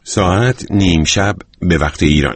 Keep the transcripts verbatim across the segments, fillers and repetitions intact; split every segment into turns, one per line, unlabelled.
ساعت نیم شب به وقت ایران.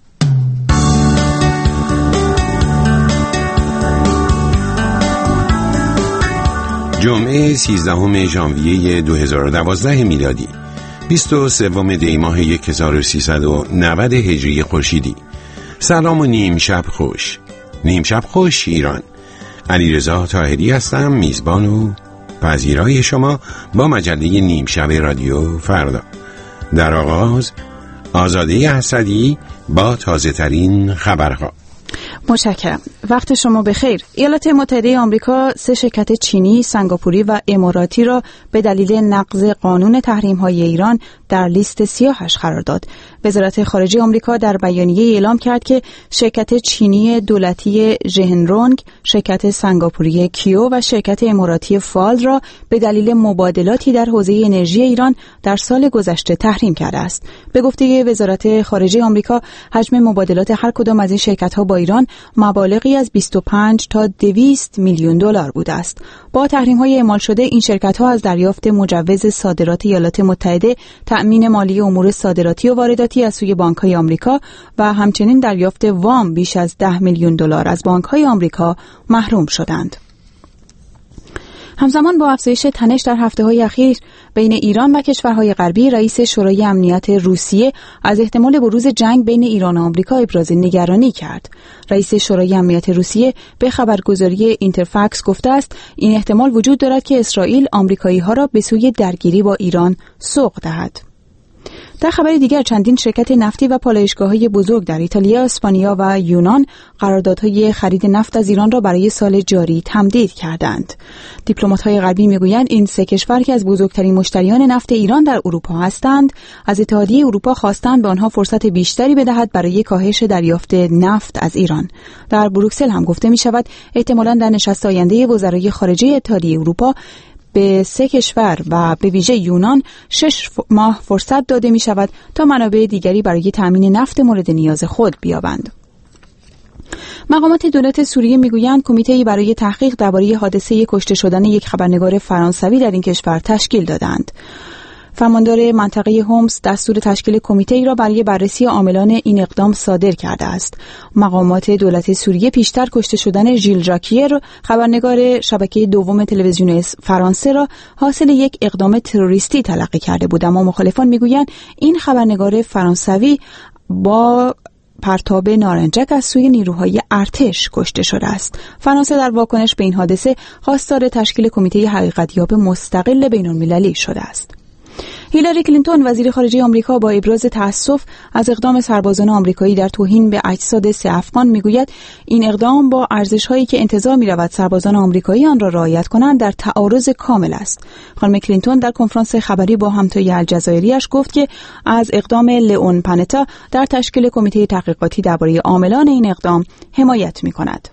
جمعه سیزدهم ژانویه دو هزار و دوازده میلادی، بیست و سوم دی ماه هزار و سیصد و نود هجری خورشیدی. سلام و نیم شب خوش. نیم شب خوش ایران. علیرضا طاهری هستم، میزبان و پذیرای شما با مجله نیم شب رادیو فردا. در آغاز آزاده اسدی با تازه ترین خبرها.
متشکرم. وقت شما بخیر. ایالات متحده آمریکا سه شرکت چینی، سنگاپوری و اماراتی را به دلیل نقض قانون تحریم‌های ایران در لیست سیاهش قرار داد. وزارت خارجه آمریکا در بیانیه اعلام کرد که شرکت چینی دولتی ژهنرونگ، شرکت سنگاپوری کیو و شرکت اماراتی فال را به دلیل مبادلاتی در حوزه انرژی ایران در سال گذشته تحریم کرده است. به گفته وزارت خارجه آمریکا، حجم مبادلات هر کدام از این شرکت‌ها با ایران مبالغی از بیست و پنج تا دویست میلیون دلار بوده است. با تحریم‌های اعمال شده این شرکت‌ها از دریافت مجوز صادرات ایالات متحده، تأمین مالی امور صادراتی و وارداتی از سوی بانک‌های آمریکا و همچنین دریافت وام بیش از ده میلیون دلار از بانک‌های آمریکا محروم شدند. همزمان با افزایش تنش در هفته‌های اخیر بین ایران و کشورهای غربی، رئیس شورای امنیت روسیه از احتمال بروز جنگ بین ایران و آمریکا ابراز نگرانی کرد. رئیس شورای امنیت روسیه به خبرگزاری اینترفکس گفته است این احتمال وجود دارد که اسرائیل آمریکایی‌ها را به سوی درگیری با ایران سوق دهد. در خبر دیگر، چندین شرکت نفتی و پالایشگاه‌های بزرگ در ایتالیا، اسپانیا و یونان قراردادهای خرید نفت از ایران را برای سال جاری تمدید کردند. دیپلمات‌های غربی می‌گویند این سه کشور که از بزرگترین مشتریان نفت ایران در اروپا هستند، از اتحادیه اروپا خواستند به آنها فرصت بیشتری بدهد برای کاهش دریافت نفت از ایران. در بروکسل هم گفته می‌شود احتمالاً در نشست آینده وزرای خارجه اتحادیه اروپا به سه کشور و به ویژه یونان شش ماه فرصت داده می شود تا منابع دیگری برای تأمین نفت مورد نیاز خود بیابند. مقامات دولت سوریه میگویند کمیته‌ای برای تحقیق درباره حادثه کشته شدن یک خبرنگار فرانسوی در این کشور تشکیل دادند. فرماندار منطقه هومس دستور تشکیل کمیته‌ای را برای بررسی عاملان این اقدام صادر کرده است. مقامات دولت سوریه پیشتر کشته شدن ژیل ژاکیر، خبرنگار شبکه دوم تلویزیون فرانسه را حاصل یک اقدام تروریستی تلقی کرده بود، اما مخالفان میگویند این خبرنگار فرانسوی با پرتاب نارنجک از سوی نیروهای ارتش کشته شده است. فرانسه در واکنش به این حادثه خواستار تشکیل کمیته حقیقتیاب مستقل بین‌المللی شده است. هیلاری کلینتون وزیر خارجه آمریکا با ابراز تأسف از اقدام سربازان آمریکایی در توهین به اجساد سه افغان میگوید این اقدام با ارزش‌هایی که انتظار می‌رود سربازان آمریکایی آن را رعایت کنند در تعارض کامل است. خانم کلینتون در کنفرانس خبری با همتای الجزایری‌اش گفت که از اقدام لئون پانتا در تشکیل کمیته تحقیقاتی درباره عاملان این اقدام حمایت می‌کند.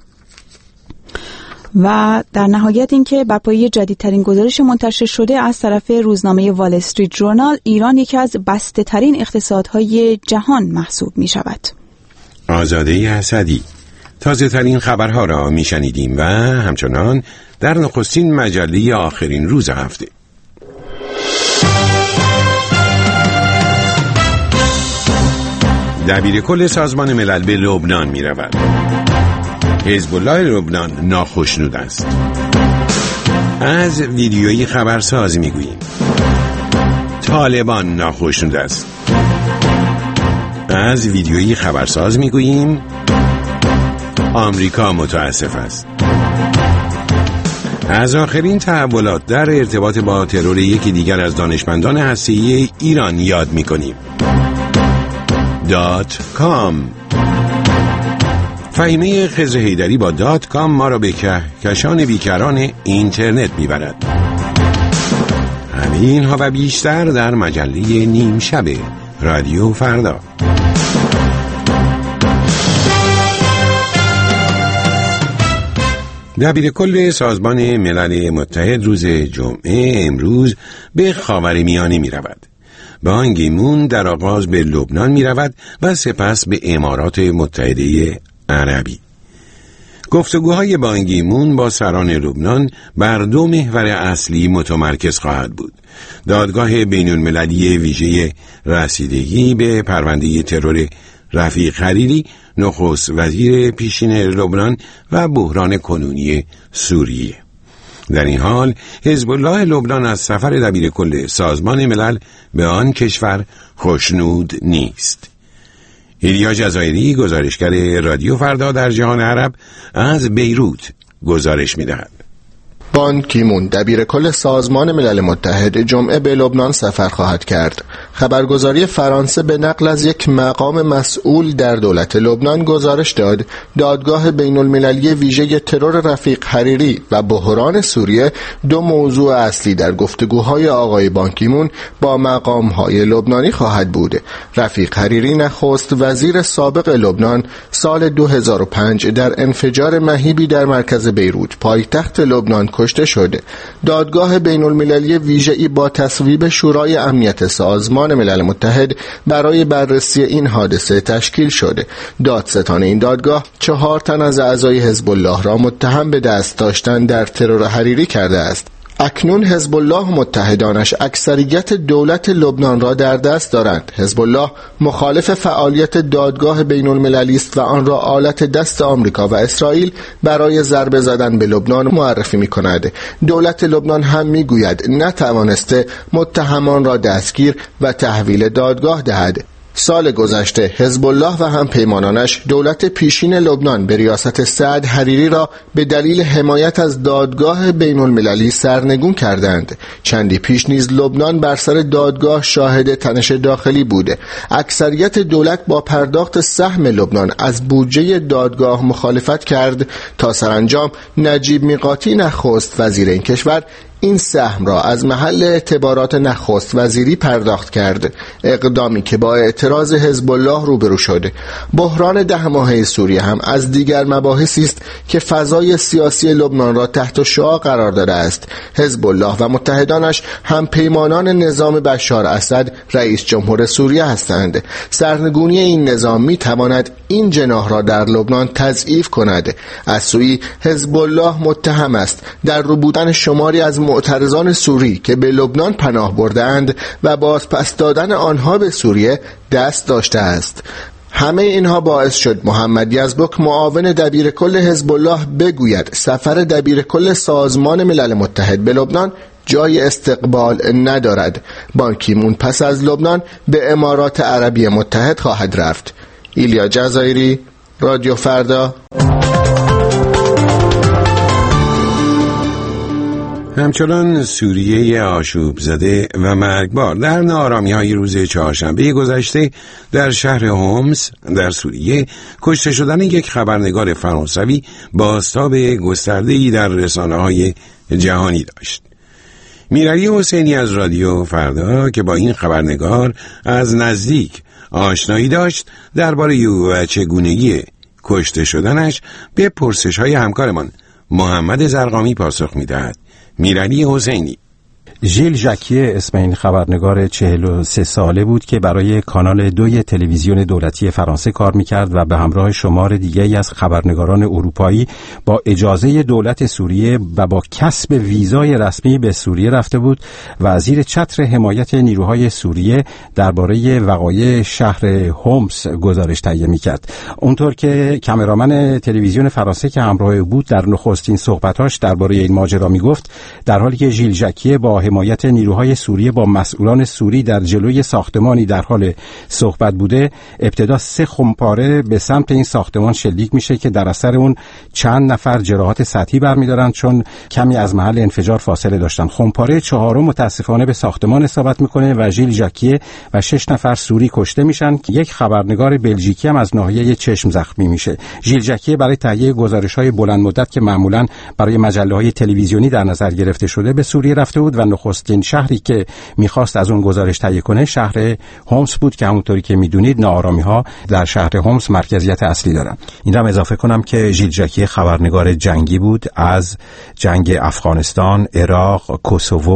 و در نهایت اینکه بر پایه جدیدترین گزارش منتشر شده از طرف روزنامه وال استریت ژورنال، ایران یکی از بسته ترین اقتصادهای جهان محسوب می شود.
آزاده اسدی. تازه ترین خبرها را می شنیدیم و همچنان در نخستین مجله آخرین روز هفته. دبیر کل سازمان ملل به لبنان می رود. حزب الله لبنان ناخشنود است. از ویدیویی خبرساز میگوییم. طالبان ناخشنود است. از ویدیویی خبرساز میگوییم. آمریکا متاسف است. از آخرین تحولات در ارتباط با ترور یکی دیگر از دانشمندان هسته‌ای ایران یاد میکنیم. دات کام. فهیمه خضر حیدری با دات کام ما را به کهکشان بیکران اینترنت میبرد. همه اینها و بیشتر در مجله نیم شب رادیو فردا. دبیر کل سازمان ملل متحد روز جمعه امروز به خاورمیانه می رود. بان کی مون در آغاز به لبنان می رود و سپس به امارات متحده عربی. گفتگوهای بان کی مون با سران لبنان بر دو محور اصلی متمرکز خواهد بود: دادگاه بین المللی ویژه رسیدگی به پرونده ترور رفیق حریری، نخست وزیر پیشین لبنان، و بحران کنونی سوریه. در این حال حزب الله لبنان از سفر دبیرکل سازمان ملل به آن کشور خوشنود نیست. ایلیا جزایری، گزارشگر رادیو فردا در جهان عرب، از بیروت گزارش می‌دهد.
بان کی مون دبیرکل سازمان ملل متحد جمعه به لبنان سفر خواهد کرد. خبرگزاری فرانسه به نقل از یک مقام مسئول در دولت لبنان گزارش داد دادگاه بین المللی ویژه ترور رفیق حریری و بحران سوریه دو موضوع اصلی در گفتگوهای آقای بان کی مون با مقام‌های لبنانی خواهد بود. رفیق حریری نخست وزیر سابق لبنان سال دو هزار و پنج در انفجار مهیبی در مرکز بیروت پایتخت لبنان کشته شده. دادگاه بین المللی ویژه‌ای با تصویب شورای امنیت سازمان ملل متحد برای بررسی این حادثه تشکیل شده. دادستان این دادگاه چهار تن از اعضای حزب الله را متهم به دست داشتن در ترور حریری کرده است. اکنون حزب الله و متحدانش اکثریت دولت لبنان را در دست دارند. حزب الله مخالف فعالیت دادگاه بین المللی است و آن را آلت دست آمریکا و اسرائیل برای ضربه زدن به لبنان معرفی می کند. دولت لبنان هم می گوید نتوانسته متهمان را دستگیر و تحویل دادگاه دهد. سال گذشته حزب الله و هم پیمانانش دولت پیشین لبنان به ریاست سعد حریری را به دلیل حمایت از دادگاه بین المللی سرنگون کردند. چندی پیش نیز لبنان بر سر دادگاه شاهد تنش داخلی بوده. اکثریت دولت با پرداخت سهم لبنان از بودجه دادگاه مخالفت کرد تا سرانجام نجیب میقاتی نخست وزیر این کشور این سهم را از محل اعتبارات نخست وزیری پرداخت کرد، اقدامی که با اعتراض حزب الله روبرو شده. بحران ده ماهه سوریه هم از دیگر مباحثی است که فضای سیاسی لبنان را تحت شعاع قرار داده است. حزب الله و متحدانش هم پیمانان نظام بشار اسد رئیس جمهور سوریه هستند. سرنگونی این نظام می تواند این جناح را در لبنان تضعیف کند. از سوی حزب الله متهم است در رو بودن شماری از معترضان سوری که به لبنان پناه بردند و باز پس دادن آنها به سوریه دست داشته است. همه اینها باعث شد محمد یزبک، معاون دبیرکل حزب الله، بگوید سفر دبیرکل سازمان ملل متحد به لبنان جای استقبال ندارد. بان کی مون پس از لبنان به امارات عربی متحد خواهد رفت. ایلیا جزایری، رادیو فردا.
همچنان سوریه آشوب زده و مرگبار در ناآرامی‌های روز چهارشنبه گذشته در شهر هومس در سوریه کشته شدن یک خبرنگار فرانسوی بازتاب گسترده‌ای در رسانه‌های جهانی داشت. میرعلی حسینی از رادیو فردا که با این خبرنگار از نزدیک آشنایی داشت، درباره او و چگونگی کشته شدنش به پرسش‌های همکارمان محمد زرقامی پاسخ می‌دهد. میرعلی حسینی.
ژیل ژاکیه اسم این خبرنگار چهل و سه ساله بود که برای کانال دوی تلویزیون دولتی فرانسه کار میکرد و به همراه شمار دیگری از خبرنگاران اروپایی با اجازه دولت سوریه و با کسب ویزای رسمی به سوریه رفته بود و زیر چتر حمایت نیروهای سوریه درباره وقایع شهر هومس گزارش تهیه میکرد. اونطور که کامرامن تلویزیون فرانسه که همراه او بود در نخستین صحبتاش درباره این ماجرا میگفت، در حالی که ژیل ژاکیه با حمایت نیروهای سوریه با مسئولان سوری در جلوی ساختمانی در حال صحبت بوده، ابتدا سه خمپاره به سمت این ساختمان شلیک میشه که در اثر اون چند نفر جراحات سطحی برمیدارن چون کمی از محل انفجار فاصله داشتن. خمپاره چهارم متاسفانه به ساختمان اصابت میکنه و ژیل ژاکیه و شش نفر سوری کشته میشن. یک خبرنگار بلژیکی هم از ناحیه چشم زخمی میشه. ژیل ژاکیه برای تهیه گزارش‌های بلند مدت که معمولاً برای مجله‌های تلویزیونی در نظر گرفته شده به سوریه رفته بود و نخستین شهری که میخواست از اون گزارش تهیه کنه شهر هومس بود که همونطوری که میدونید ناآرامی‌ها در شهر هومس مرکزیت اصلی دارن. این رو اضافه کنم که ژیل ژاکیه خبرنگار جنگی بود از جنگ افغانستان، عراق، کوسوو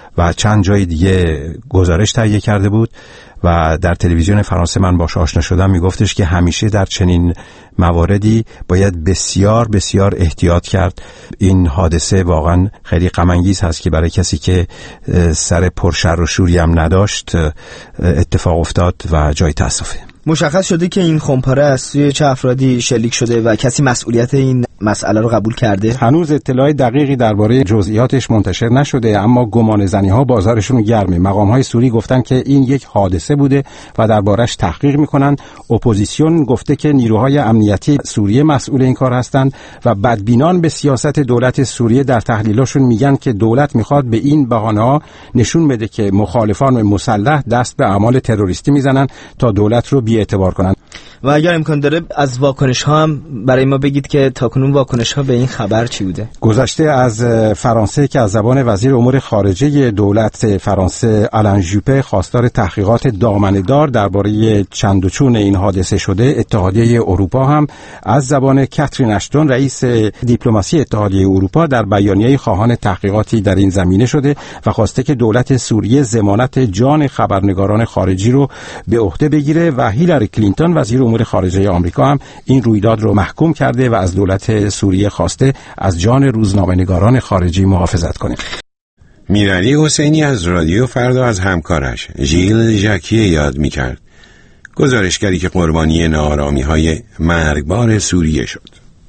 و چند جای دیگه گزارش تهیه کرده بود و در تلویزیون فرانسه من باش آشنا شدم. میگفتش که همیشه در چنین مواردی باید بسیار بسیار احتیاط کرد. این حادثه واقعا خیلی غم انگیز هست که برای کسی که سر پرشر و شوری هم نداشت اتفاق افتاد و جای تأسفه.
مشخص شده که این خمپاره از سوی چه افرادی شلیک شده و کسی مسئولیت این مسئله رو قبول کرده؟
هنوز اطلاع دقیقی درباره جزئیاتش منتشر نشده، اما گمان زنی ها بازارشون گرمه. مقام های سوری گفتن که این یک حادثه بوده و دربارش تحقیق میکنن. اپوزیسیون گفته که نیروهای امنیتی سوریه مسئول این کار هستند و بدبینان به سیاست دولت سوریه در تحلیلاشون میگن که دولت میخواد به این بهانه ها نشون بده که مخالفان مسلح دست به اعمال تروریستی میزنن تا دولت رو بی‌اعتبار کنن.
و اگر امکان داره از واکنش ها هم برای ما بگید که تاکنون واکنش ها به این خبر چی بوده؟
گذشته از فرانسه که از زبان وزیر امور خارجه دولت فرانسه آلن ژوپه خواستار تحقیقات دامنه‌دار درباره چند و چون این حادثه شده، اتحادیه اروپا هم از زبان کاترین اشتون رئیس دیپلماسی اتحادیه اروپا در بیانیه خواهان تحقیقاتی در این زمینه شده و خواسته که دولت سوریه ضمانت جان خبرنگاران خارجی رو به عهده بگیره و هیلاری کلینتون وزیر امور خارجه آمریکا هم این رویداد رو محکوم کرده و از دولت سوریه خواسته از جان روزنامه‌نگاران خارجی محافظت کنه.
میرعلی حسینی از رادیو فردا از همکارش ژیل ژاکیه یاد می‌کرد، گزارشگری که قربانی ناآرامی‌های مرگبار سوریه شد.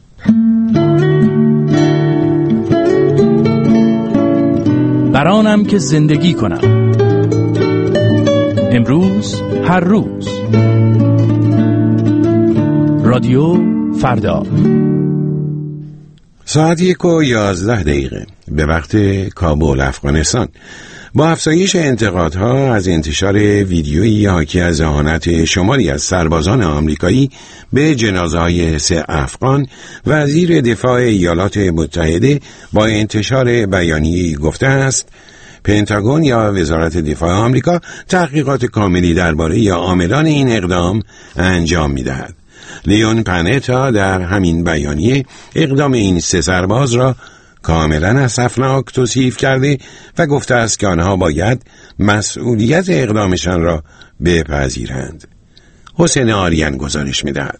برانم که زندگی کنم، امروز هر روز. رادیو فردا.
ساعت یک و یازده دقیقه به وقت کابل، افغانستان. با افزایش انتقادها از انتشار ویدیویی حاکی از اهانت شماری از سربازان آمریکایی به جنازه‌های سه افغان، وزیر دفاع ایالات متحده با انتشار بیانیه‌ای گفته است پنتاگون یا وزارت دفاع آمریکا تحقیقات کاملی درباره عاملان این اقدام انجام می‌دهد. لیون پانتا در همین بیانیه اقدام این سه سرباز را کاملا اسفناک توصیف کرده و گفته است که آنها باید مسئولیت اقدامشان را بپذیرند. حسین آریان گزارش می‌دهد.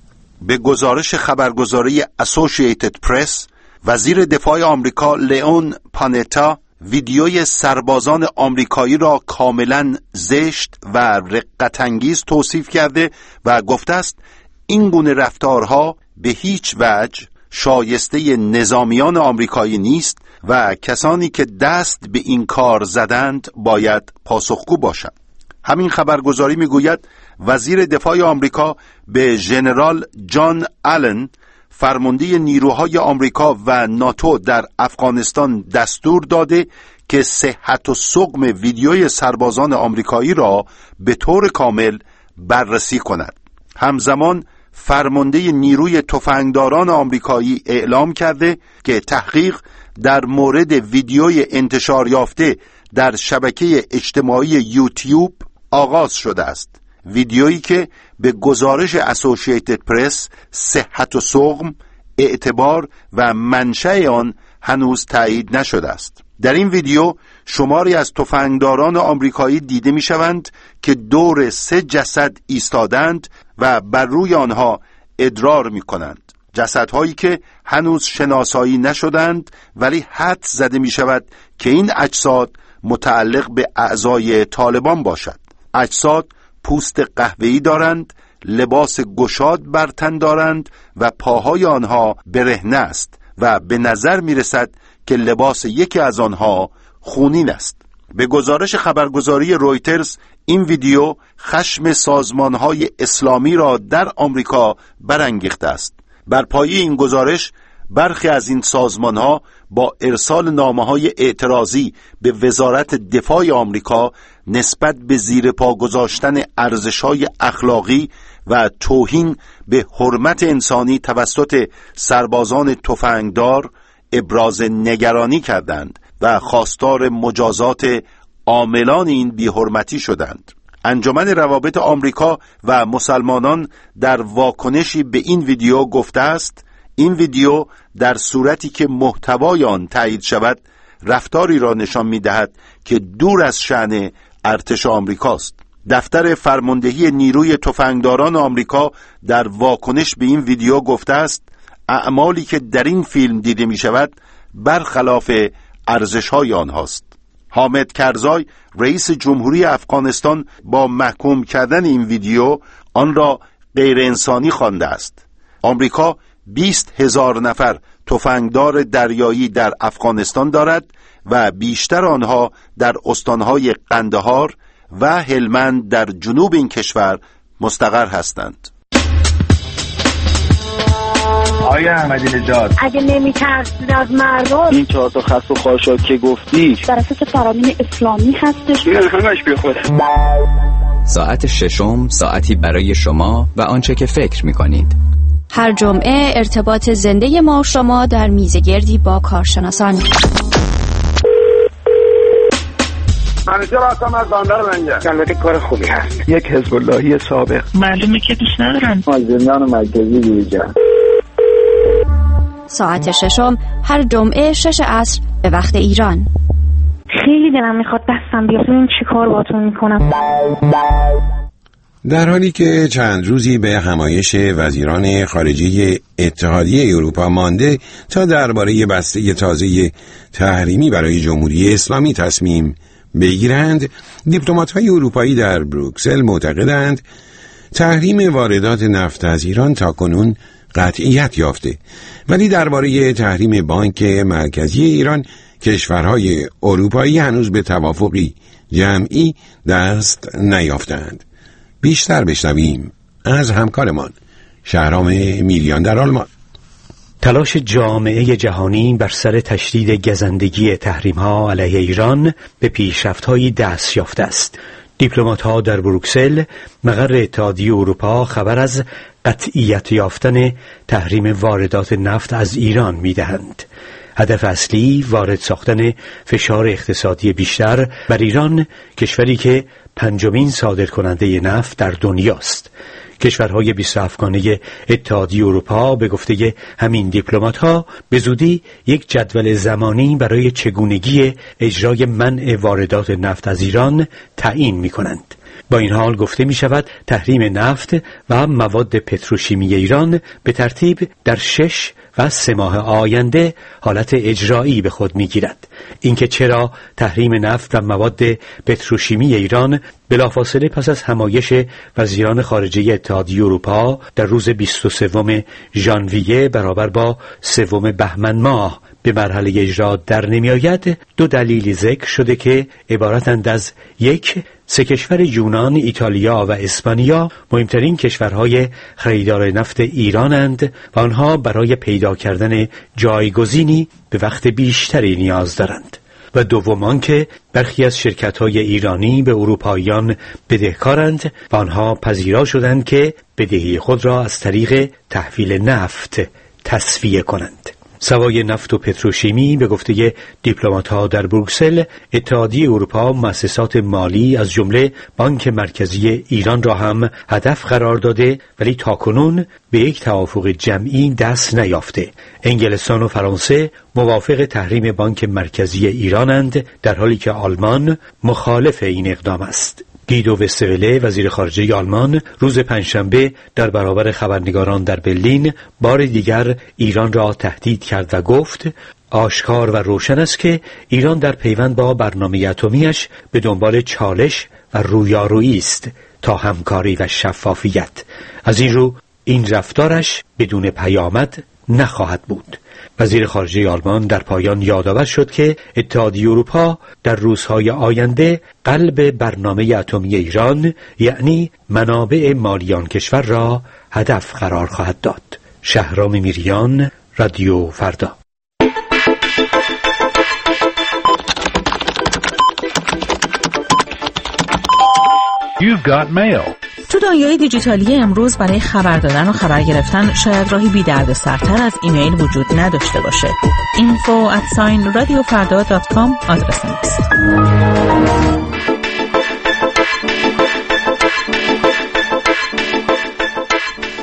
به گزارش خبرگزاری اسوسییتد پرس، وزیر دفاع آمریکا لیون پانتا ویدیوی سربازان آمریکایی را کاملا زشت و رقت‌انگیز توصیف کرده و گفته است این گونه رفتارها به هیچ وجه شایسته نظامیان آمریکایی نیست و کسانی که دست به این کار زدند باید پاسخگو باشند. همین خبرگزاری میگوید وزیر دفاع آمریکا به ژنرال جان آلن، فرمانده نیروهای آمریکا و ناتو در افغانستان دستور داده که صحت و سقم ویدیوی سربازان آمریکایی را به طور کامل بررسی کند. همزمان فرمانده نیروی تفنگداران آمریکایی اعلام کرده که تحقیق در مورد ویدیوی انتشار یافته در شبکه اجتماعی یوتیوب آغاز شده است. ویدیویی که به گزارش اسوسییتد پرس صحت و سقم، اعتبار و منشأ آن هنوز تایید نشده است. در این ویدیو شماری از تفنگداران آمریکایی دیده می شوند که دور سه جسد ایستادند و بر روی آنها ادرار می کنند. جسدهایی که هنوز شناسایی نشدند، ولی حدس زده می شود که این اجساد متعلق به اعضای طالبان باشد. اجساد پوست قهوه‌ای دارند، لباس گشاد بر تن دارند و پاهای آنها برهنه است و به نظر می رسد که لباس یکی از آنها خونین است. به گزارش خبرگزاری رویترز این ویدیو خشم سازمانهای اسلامی را در آمریکا برانگیخته است. بر پایه این گزارش برخی از این سازمانها با ارسال نامه‌های اعتراضی به وزارت دفاع آمریکا نسبت به زیر پا گذاشتن ارزش‌های اخلاقی و توهین به حرمت انسانی توسط سربازان تفنگدار ابراز نگرانی کردند و خواستار مجازات عاملان این بی‌حرمتی شدند. انجمن روابط آمریکا و مسلمانان در واکنشی به این ویدیو گفته است این ویدیو در صورتی که محتوای آن تایید شود رفتاری را نشان می‌دهد که دور از شأن ارتش آمریکاست. دفتر فرماندهی نیروی تفنگداران آمریکا در واکنش به این ویدیو گفته است اعمالی که در این فیلم دیده می‌شود برخلاف ارزش‌های آنهاست. حامد کرزای رئیس جمهوری افغانستان با محکوم کردن این ویدیو آن را غیر انسانی خوانده است. آمریکا بیست هزار نفر تفنگدار دریایی در افغانستان دارد و بیشتر آنها در استانهای قندهار و هلمند در جنوب این کشور مستقر هستند.
آیا احمدی نژاد
اگه نمی‌ترسید از مردم،
این چهار تا خس و خاشاک که گفتی
بر اساس قوانین اسلامی هستش،
نه همش بیخوده.
ساعت ششم ساعتی برای شما و آنچه که فکر می‌کنید.
هر جمعه ارتباط زنده ما و شما در میزگردی با کارشناسان.
منیجر هستم از بندر منجر.
البته کار خوبی هست. یک حزب اللهی سابق.
معلومه که دوست ندارن.
از زندان مرکزی بیرون.
ساعت ششم هر جمعه شش عصر به وقت ایران.
خیلی دلم میخواد دستم بیاد این چیکار باهاتون میکنم.
در حالی که چند روزی به همایش وزیران خارجه اتحادیه اروپا مانده تا درباره بسته تازه تحریمی برای جمهوری اسلامی تصمیم بگیرند، دیپلمات‌های اروپایی در بروکسل معتقدند تحریم واردات نفت از ایران تاکنون قطعیت یافته، ولی درباره تحریم بانک مرکزی ایران کشورهای اروپایی هنوز به توافقی جمعی دست نیافتند. بیشتر بشنویم از همکارمان شهرام میریان در آلمان.
تلاش جامعه جهانی بر سر تشدید گزندگی تحریم‌ها علیه ایران به پیشرفت‌هایی دست یافته است. دیپلمات‌ها در بروکسل مقر اتحادیه اروپا خبر از قطعیت یافتن تحریم واردات نفت از ایران می‌دهند. هدف اصلی وارد ساختن فشار اقتصادی بیشتر بر ایران، کشوری که پنجمین صادرکننده نفت در دنیاست. کشورهای بیست و هفتگانه اتحادیه اروپا به گفته همین دیپلمات‌ها به زودی یک جدول زمانی برای چگونگی اجرای منع واردات نفت از ایران تعیین می‌کنند. با این حال گفته می شود تحریم نفت و مواد پتروشیمی ایران به ترتیب در شش و سه ماه آینده حالت اجرایی به خود می گیرد. اینکه چرا تحریم نفت و مواد پتروشیمی ایران بلافاصله پس از همایش وزیران خارجه اتحادیه اروپا در روز بیست و سوم ژانویه برابر با سوم بهمن ماه به مرحله اجرا در نمی آید، دو دلیل ذکر شده که عبارتند از یک، سه کشور یونان، ایتالیا و اسپانیا مهمترین کشورهای خریدار نفت ایرانند و آنها برای پیدا کردن جایگزینی به وقت بیشتری نیاز دارند. و دوم آنکه برخی از شرکت‌های ایرانی به اروپاییان بدهکارند و آنها پذیرا شدند که بدهی خود را از طریق تحویل نفت تسویه کنند. سوای نفت و پتروشیمی به گفته دیپلمات‌ها در بروکسل، اتحادیه اروپا مؤسسات مالی از جمله بانک مرکزی ایران را هم هدف قرار داده، ولی تاکنون به یک توافق جمعی دست نیافته. انگلستان و فرانسه موافق تحریم بانک مرکزی ایرانند، در حالی که آلمان مخالف این اقدام است. گیدو وسترله وزیر خارجه آلمان روز پنجشنبه در برابر خبرنگاران در برلین بار دیگر ایران را تهدید کرد و گفت آشکار و روشن است که ایران در پیوند با برنامه اتمیش به دنبال چالش و رویارویی است تا همکاری و شفافیت. از این رو این رفتارش بدون پیامد نخواهد بود. وزیر خارجه آلمان در پایان یادآور شد که اتحادیه اروپا در روزهای آینده قلب برنامه اتمی ایران، یعنی منابع مالی آن کشور را هدف قرار خواهد داد. شهرام میریان، رادیو فردا.
You've got mail.
تو دنیای دیجیتالی امروز برای خبر دادن و خبر گرفتن شاید راهی بی درد سرتر از ایمیل وجود نداشته باشه. اینفو ات ساین رادیو فردا دات کام آدرس ماست.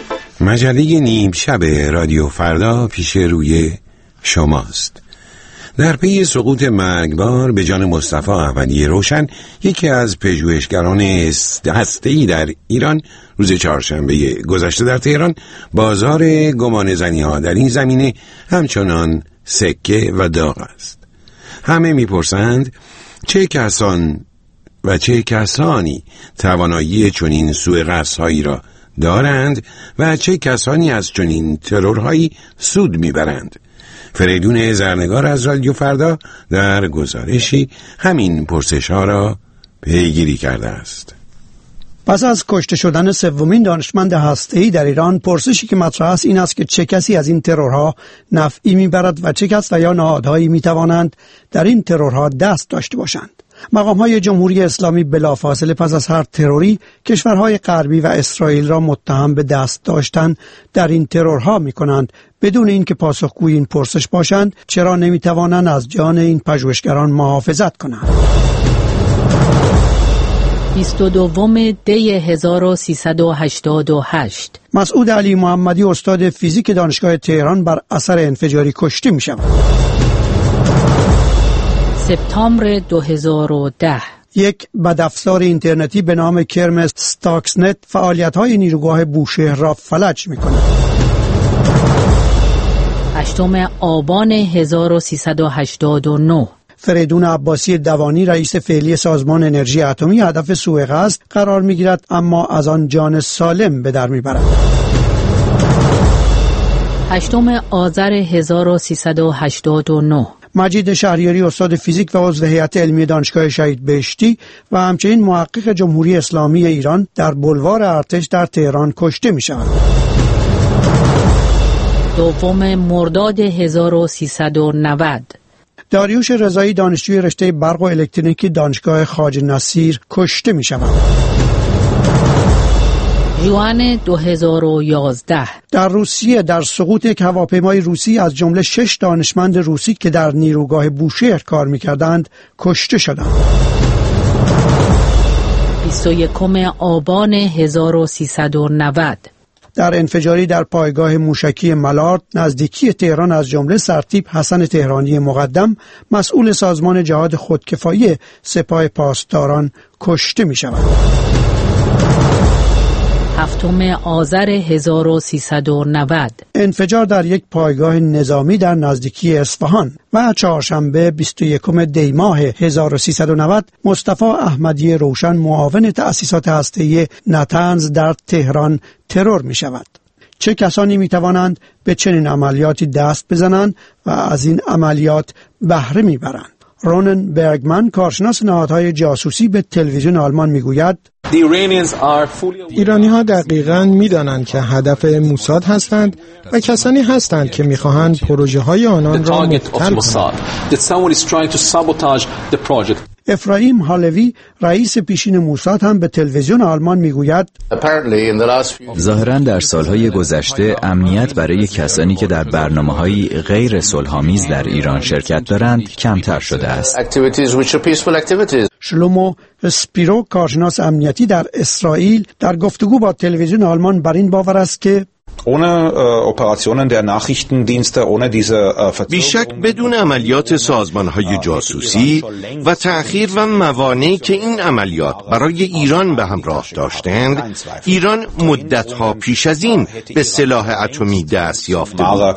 مجله نیم شب رادیو فردا پیش روی شماست. در پی سقوط مرگبار به جان مصطفی احمدی روشن، یکی از پژوهشگران هسته‌ای در ایران، روز چهارشنبه گذشته در تهران بازار گمانه‌زنی‌ها در این زمینه همچنان سکه و داغ است. همه میپرسند چه کسان و چه کسانی توانایی چنین سوء قصدهایی را دارند و چه کسانی از چنین ترورهایی سود میبرند. فریدون زرنگار از رادیو فردا در گزارشی همین پرسش‌ها را پیگیری کرده است.
پس از کشته شدن سومین دانشمند هسته‌ای در ایران، پرسشی که مطرح است این است که چه کسی از این ترورها نفعی میبرد و چه کس و یا نهادهایی میتوانند در این ترورها دست داشته باشند. مقام‌های جمهوری اسلامی بلافاصله پس از هر تروری کشورهای غربی و اسرائیل را متهم به دست داشتن در این ترورها می‌کنند، بدون اینکه پاسخگوی این پرسش باشند چرا نمی‌توانند از جان این پژوهشگران محافظت کنند.
بیست و دوم دی هزار و سیصد و هشتاد و هشت
مسعود علی محمدی استاد فیزیک دانشگاه تهران بر اثر انفجاری کشته می‌شود.
سپتامبر دو هزار و ده
یک بدافزار اینترنتی به نام کرم استاکسنت فعالیت‌های نیروگاه بوشهر را فلج می‌کند.
هشتم آبان هزار و سیصد و هشتاد و نه
فریدون عباسی دوانی رئیس فعلی سازمان انرژی اتمی هدف سوء قصد قرار می‌گیرد، اما از آن جان سالم به در می‌برد.
هشتم آذر هزار و سیصد و هشتاد و نه
مجید شهریاری استاد فیزیک و عضو هیئت علمی دانشگاه شهید بهشتی و همچنین محقق جمهوری اسلامی ایران در بلوار ارتش در تهران کشته می‌شود.
دوم مرداد هزار و سیصد و نود
داریوش رضایی دانشجوی رشته برق و الکترونیکی دانشگاه خواجه نصیر کشته می‌شود.
ژوئن دو هزار و یازده
در روسیه در سقوط یک هواپیمای روسی از جمله شش دانشمند روسی که در نیروگاه بوشهر کار می‌کردند کشته شدند.
بیست و یکم آبان هزار و سیصد و نود
در انفجاری در پایگاه موشکی ملارد نزدیکی تهران از جمله سرتیپ حسن تهرانی مقدم مسئول سازمان جهاد خودکفایی سپاه پاسداران کشته می‌شود.
هفتم آذر هزار و سیصد و نود
انفجار در یک پایگاه نظامی در نزدیکی اصفهان و چهارشنبه بیست و یکم دی ماه هزار و سیصد و نود مصطفی احمدی روشن معاون تأسیسات هسته‌ای نتنز در تهران ترور می شود. چه کسانی می توانند به چنین عملیاتی دست بزنند و از این عملیات بهره می برند؟ رونن برگمن کارشناس نهادهای جاسوسی به تلویزیون آلمان می گوید
ایرانی ها دقیقاً می دانند که هدف موساد هستند و کسانی هستند که می خواهند پروژه های آنان را مختل کنند.
افرایم هالوی رئیس پیشین موساد هم به تلویزیون آلمان میگوید
ظاهراً در سالهای گذشته امنیت برای کسانی که در برنامه‌های غیر صلح‌آمیز در ایران شرکت دارند کمتر شده است.
شلومو اسپیرو کارشناس امنیتی در اسرائیل در گفتگو با تلویزیون آلمان بر این باور است که
بیشک بدون عملیات سازمان‌های جاسوسی و تأخیر و موانعی که این عملیات برای ایران به همراه داشتند، ایران مدت‌ها پیش از این به سلاح اتمی دست یافته بود.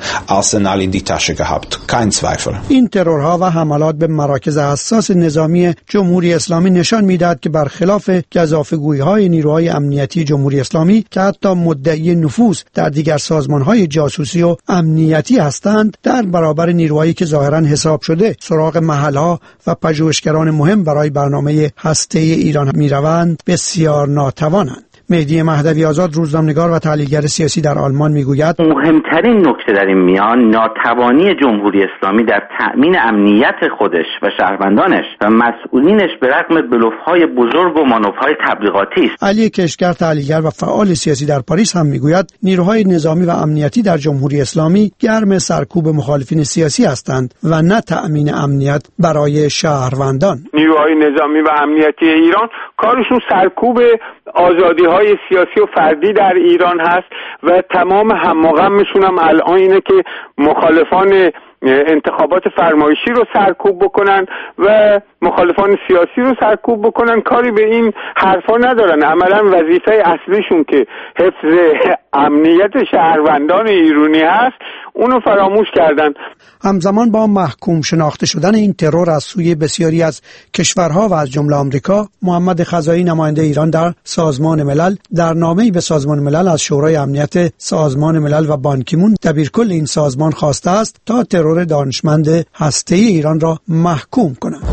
این ترورها و حملات به مراکز حساس نظامی جمهوری اسلامی نشان می‌دهد که برخلاف گزافه‌گویی‌های نیروهای امنیتی جمهوری اسلامی که حتی مدعی نفوذ در دیگر سازمان‌های جاسوسی و امنیتی هستند، در برابر نیروهایی که ظاهراً حساب شده سراغ محل‌ها و پژوهشگران مهم برای برنامه هسته‌ای ایران می‌روند بسیار ناتوانند. مهدی مهدوی آزاد روزنامه‌نگار و تحلیلگر سیاسی در آلمان میگوید
مهمترین نکته در این میان ناتوانی جمهوری اسلامی در تأمین امنیت خودش و شهروندانش و مسئولینش به رغم بلوف‌های بزرگ و مانورهای تبلیغاتی است.
علی کشگر تحلیلگر و فعال سیاسی در پاریس هم میگوید نیروهای نظامی و امنیتی در جمهوری اسلامی گرم سرکوب مخالفین سیاسی هستند و نه تأمین امنیت برای شهروندان.
نیروهای نظامی و امنیتی ایران کارشون سرکوب آزادی‌های سیاسی و فردی در ایران هست و تمام هم و غمشون هم الان اینه که مخالفان انتخابات فرمایشی رو سرکوب بکنن و مخالفان سیاسی رو سرکوب بکنن. کاری به این حرفا ندارن. عملا وظیفه اصلیشون که حفظ امنیت شهروندان ایرانی هست اونو فراموش کردن.
همزمان با محکوم شناخته شدن این ترور از سوی بسیاری از کشورها و از جمله آمریکا، محمد خزائی نماینده ایران در سازمان ملل در نامه‌ای به سازمان ملل از شورای امنیت سازمان ملل و بان کی مون دبیرکل این سازمان خواسته است تا ترور دانشمند هسته‌ای ایران را محکوم کند.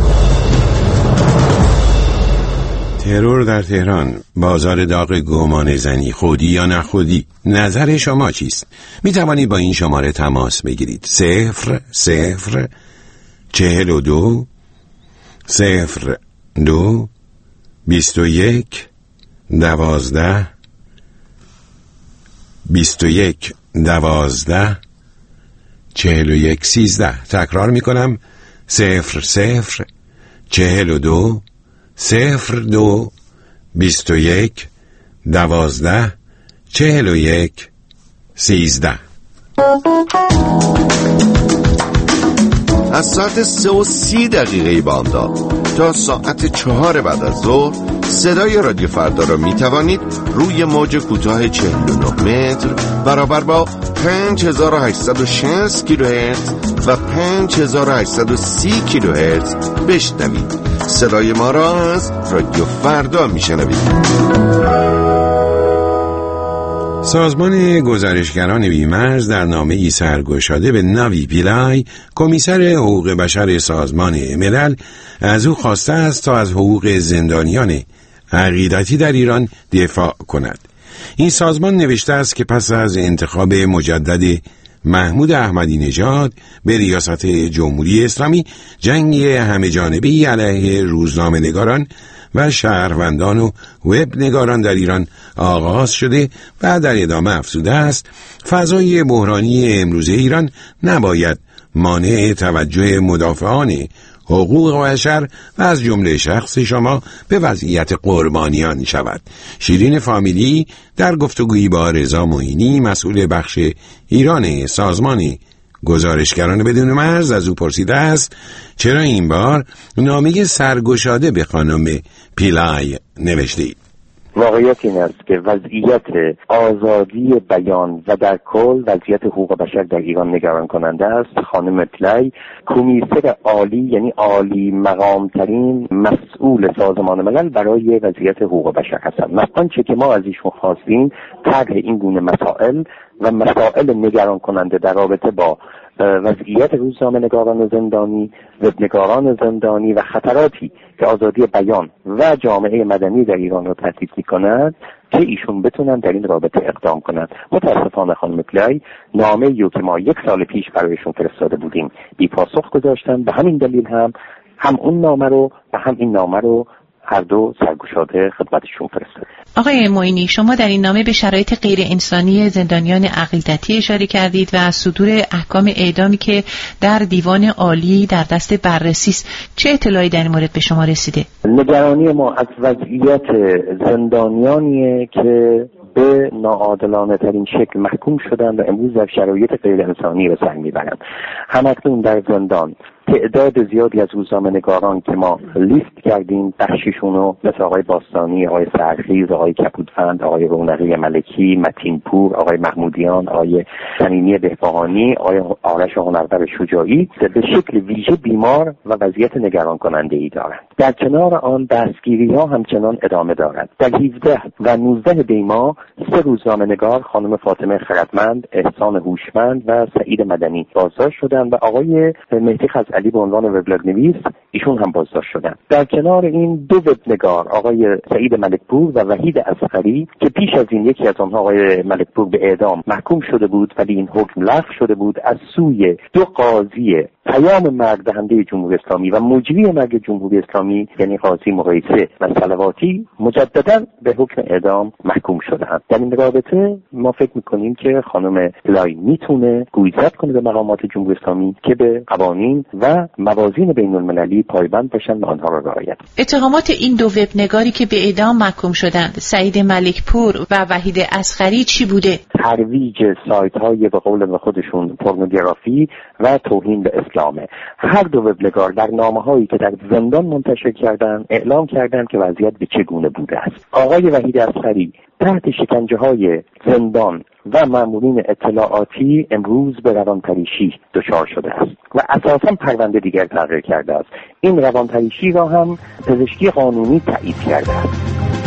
ترور در تهران، بازار داغ گمان زنی، خودی یا نخودی، نظر شما چیست؟ می توانید با این شماره تماس بگیرید. صفر صفر چهل و دو صفر دو بیست و یک دوازده بیست و یک دوازده چهل و یک سیزده. تکرار می کنم. صفر صفر چهل و دو صفر دو بیست و یک دوازده چهل و یک سیزده.
از ساعت سه و سی دقیقه بامداد تا ساعت چهار بعد از ظهر صدای رادیو فردا را می توانید روی موج کوتاه چهل و نه متر برابر با پنج هزار و هشتصد و شصت کیلوهرتز و پنج هزار و هشتصد و سی کیلوهرتز بشنوید. صدای ما را از رادیو فردا می شنوید.
سازمان گزارشگران بی‌مرز در نامه‌ای سرگشاده به ناوی پیلای، کمیسر حقوق بشر سازمان ملل، از او خواسته است تا از حقوق زندانیان عقیدتی در ایران دفاع کند. این سازمان نوشته است که پس از انتخاب مجدد محمود احمدی نژاد به ریاست جمهوری اسلامی، جنگ همه جانبه‌ای علیه روزنامه‌نگاران و شهروندان و وب نگاران در ایران آغاز شده و در ادامه افزوده است فضای بحرانی امروز ایران نباید مانع توجه مدافعان حقوق بشر و از جمله شخص شما به وضعیت قربانیان شود. شیرین فامیلی در گفتگویی با رضا معینی، مسئول بخش ایران سازمان گزارشگران بدون مرز، از او پرسیده است چرا این بار نامه سرگشاده به خانم پیلای نوشتید؟
واقعیت این است که وضعیت آزادی بیان و در کل وضعیت حقوق بشر در ایران نگران کننده است. خانم پیلای کمیسر عالی، یعنی عالی مقام ترین مسئول سازمان ملل برای وضعیت حقوق بشر هستند. آنچه که ما از ایشون خواستیم طرح این گونه مسائل و مسائل نگران کننده در رابطه با وضعیت روزنامه‌نگاران زندانی، وبنگاران زندانی و خطراتی که آزادی بیان و جامعه مدنی در ایران را تهدید می‌کند که ایشون بتونن در این رابطه اقدام کنند. متاسفانه خانم پیلای نامه‌ای که ما یک سال پیش برایشون فرستاده بودیم بی پاسخ گذاشتن. به همین دلیل هم هم اون نامه رو و هم این نامه رو هر دو سرگشاده خدمتشون فرستاد.
آقای معینی، شما در این نامه به شرایط غیر انسانی زندانیان عقیدتی اشاره کردید و از صدور احکام اعدامی که در دیوان عالی در دست بررسی است. چه اطلاعی در این مورد به شما رسیده؟
نگرانی ما از وضعیت زندانیانیه که به ناعادلانه ترین شکل محکوم شدن و امروز در شرایط غیر انسانی به سر میبرند. همکنون در زندان تعداد زیادی از روزنامه‌نگاران که ما لیست کردیم، بخشیشون رو مثل آقای باستانی، آقای سرخیز، آقای کپودفند، آقای رونقی ملکی، متین پور، آقای محمودیان، آقای صمیمی بهبهانی، آقای آرش هنرور شجاعی به شکل ویژه بیمار و وضعیت نگران کننده ای دارند. در کنار آن دستگیری ها همچنان ادامه دارد. در هفده و نوزده دی ماه سه روزنامه‌نگار، خانم فاطمه خردمند، احسان هوشمند و سعید مدنی بازداشت شدند و آقای مهدی خزعلی به عنوان وبلاگ نویس ایشون هم بازداشت شدند. در کنار این دو وبنگار، آقای سعید ملکپور و وحید اصغری که پیش از این یکی از آنها، آقای ملکپور، به اعدام محکوم شده بود ولی این حکم لغو شده بود، از سوی دو قاضی پیام مرگ دهنده جمهوری اسلامی و مجری مرگ جمهوری اسلامی، یعنی قاضی مقایسه و صلواتی، مجددا به حکم اعدام محکوم شدند. در این رابطه ما فکر میکنیم که خانم پیلای میتونه گویزد کنه به مقامات جمهوری اسلامی که به قوانین و و موازین بین المللی پایبند باشند و آنها را رعایت.
اتهامات این دو وبنگاری که به اعدام محکوم شدند، سعید ملکپور و وحید اصغری، چی بوده؟
ترویج سایت های به قول خودشون پورنوگرافی و توهین به اسلامه. هر دو وبنگار در نامه هایی که در زندان منتشر کردند اعلام کردند که وضعیت به چگونه بوده است. آقای وحید اصغری تحت شکنجه های زندان و مامورین اطلاعاتی امروز به روانپریشی دچار شده است و اساساً پرونده دیگر تغییر کرده است. این روانپریشی را هم پزشکی قانونی تایید کرده است.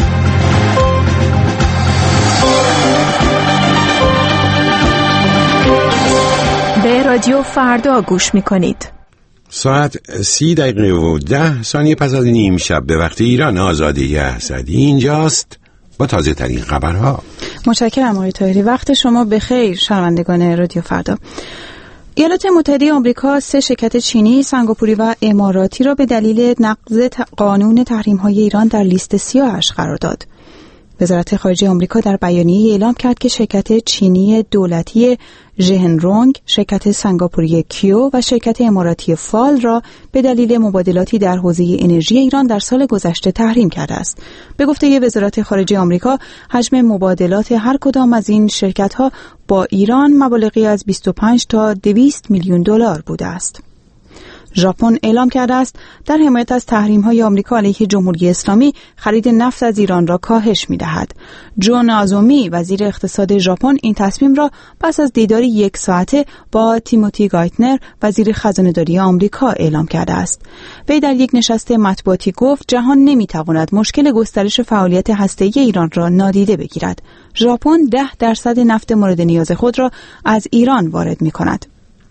به رادیو فردا گوش می‌کنید.
ساعت سی دقیقه و ده ثانیه پس از نیم شب به وقت ایران. آزاده اسدی اینجاست با تازه ترین خبرها.
متشکرم آقای طاهری. وقت شما بخیر شنوندگان رادیو فردا. ایالات متحده آمریکا سه شرکت چینی، سنگاپوری و اماراتی را به دلیل نقض قانون تحریم‌های ایران در لیست سیاهش قرار داد. وزارت خارجه آمریکا در بیانیه اعلام کرد که شرکت چینی دولتی ژهنرونگ، شرکت سنگاپوری کیو و شرکت اماراتی فال را به دلیل مبادلاتی در حوزه انرژی ایران در سال گذشته تحریم کرده است. به گفته وزارت خارجه آمریکا، حجم مبادلات هر کدام از این شرکت‌ها با ایران مبالغی از بیست و پنج تا دویست میلیون دلار بوده است. ژاپن اعلام کرده است در حمایت از تحریم‌های آمریکا علیه جمهوری اسلامی خرید نفت از ایران را کاهش می‌دهد. جون آزومی وزیر اقتصاد ژاپن این تصمیم را پس از دیداری یک ساعته با تیموتی گایتنر وزیر خزانه‌داری آمریکا اعلام کرده است. وی در یک نشست مطبوعاتی گفت جهان نمی‌تواند مشکل گسترش فعالیت هسته‌ای ایران را نادیده بگیرد. ژاپن ده درصد نفت مورد نیاز خود را از ایران وارد می‌کند.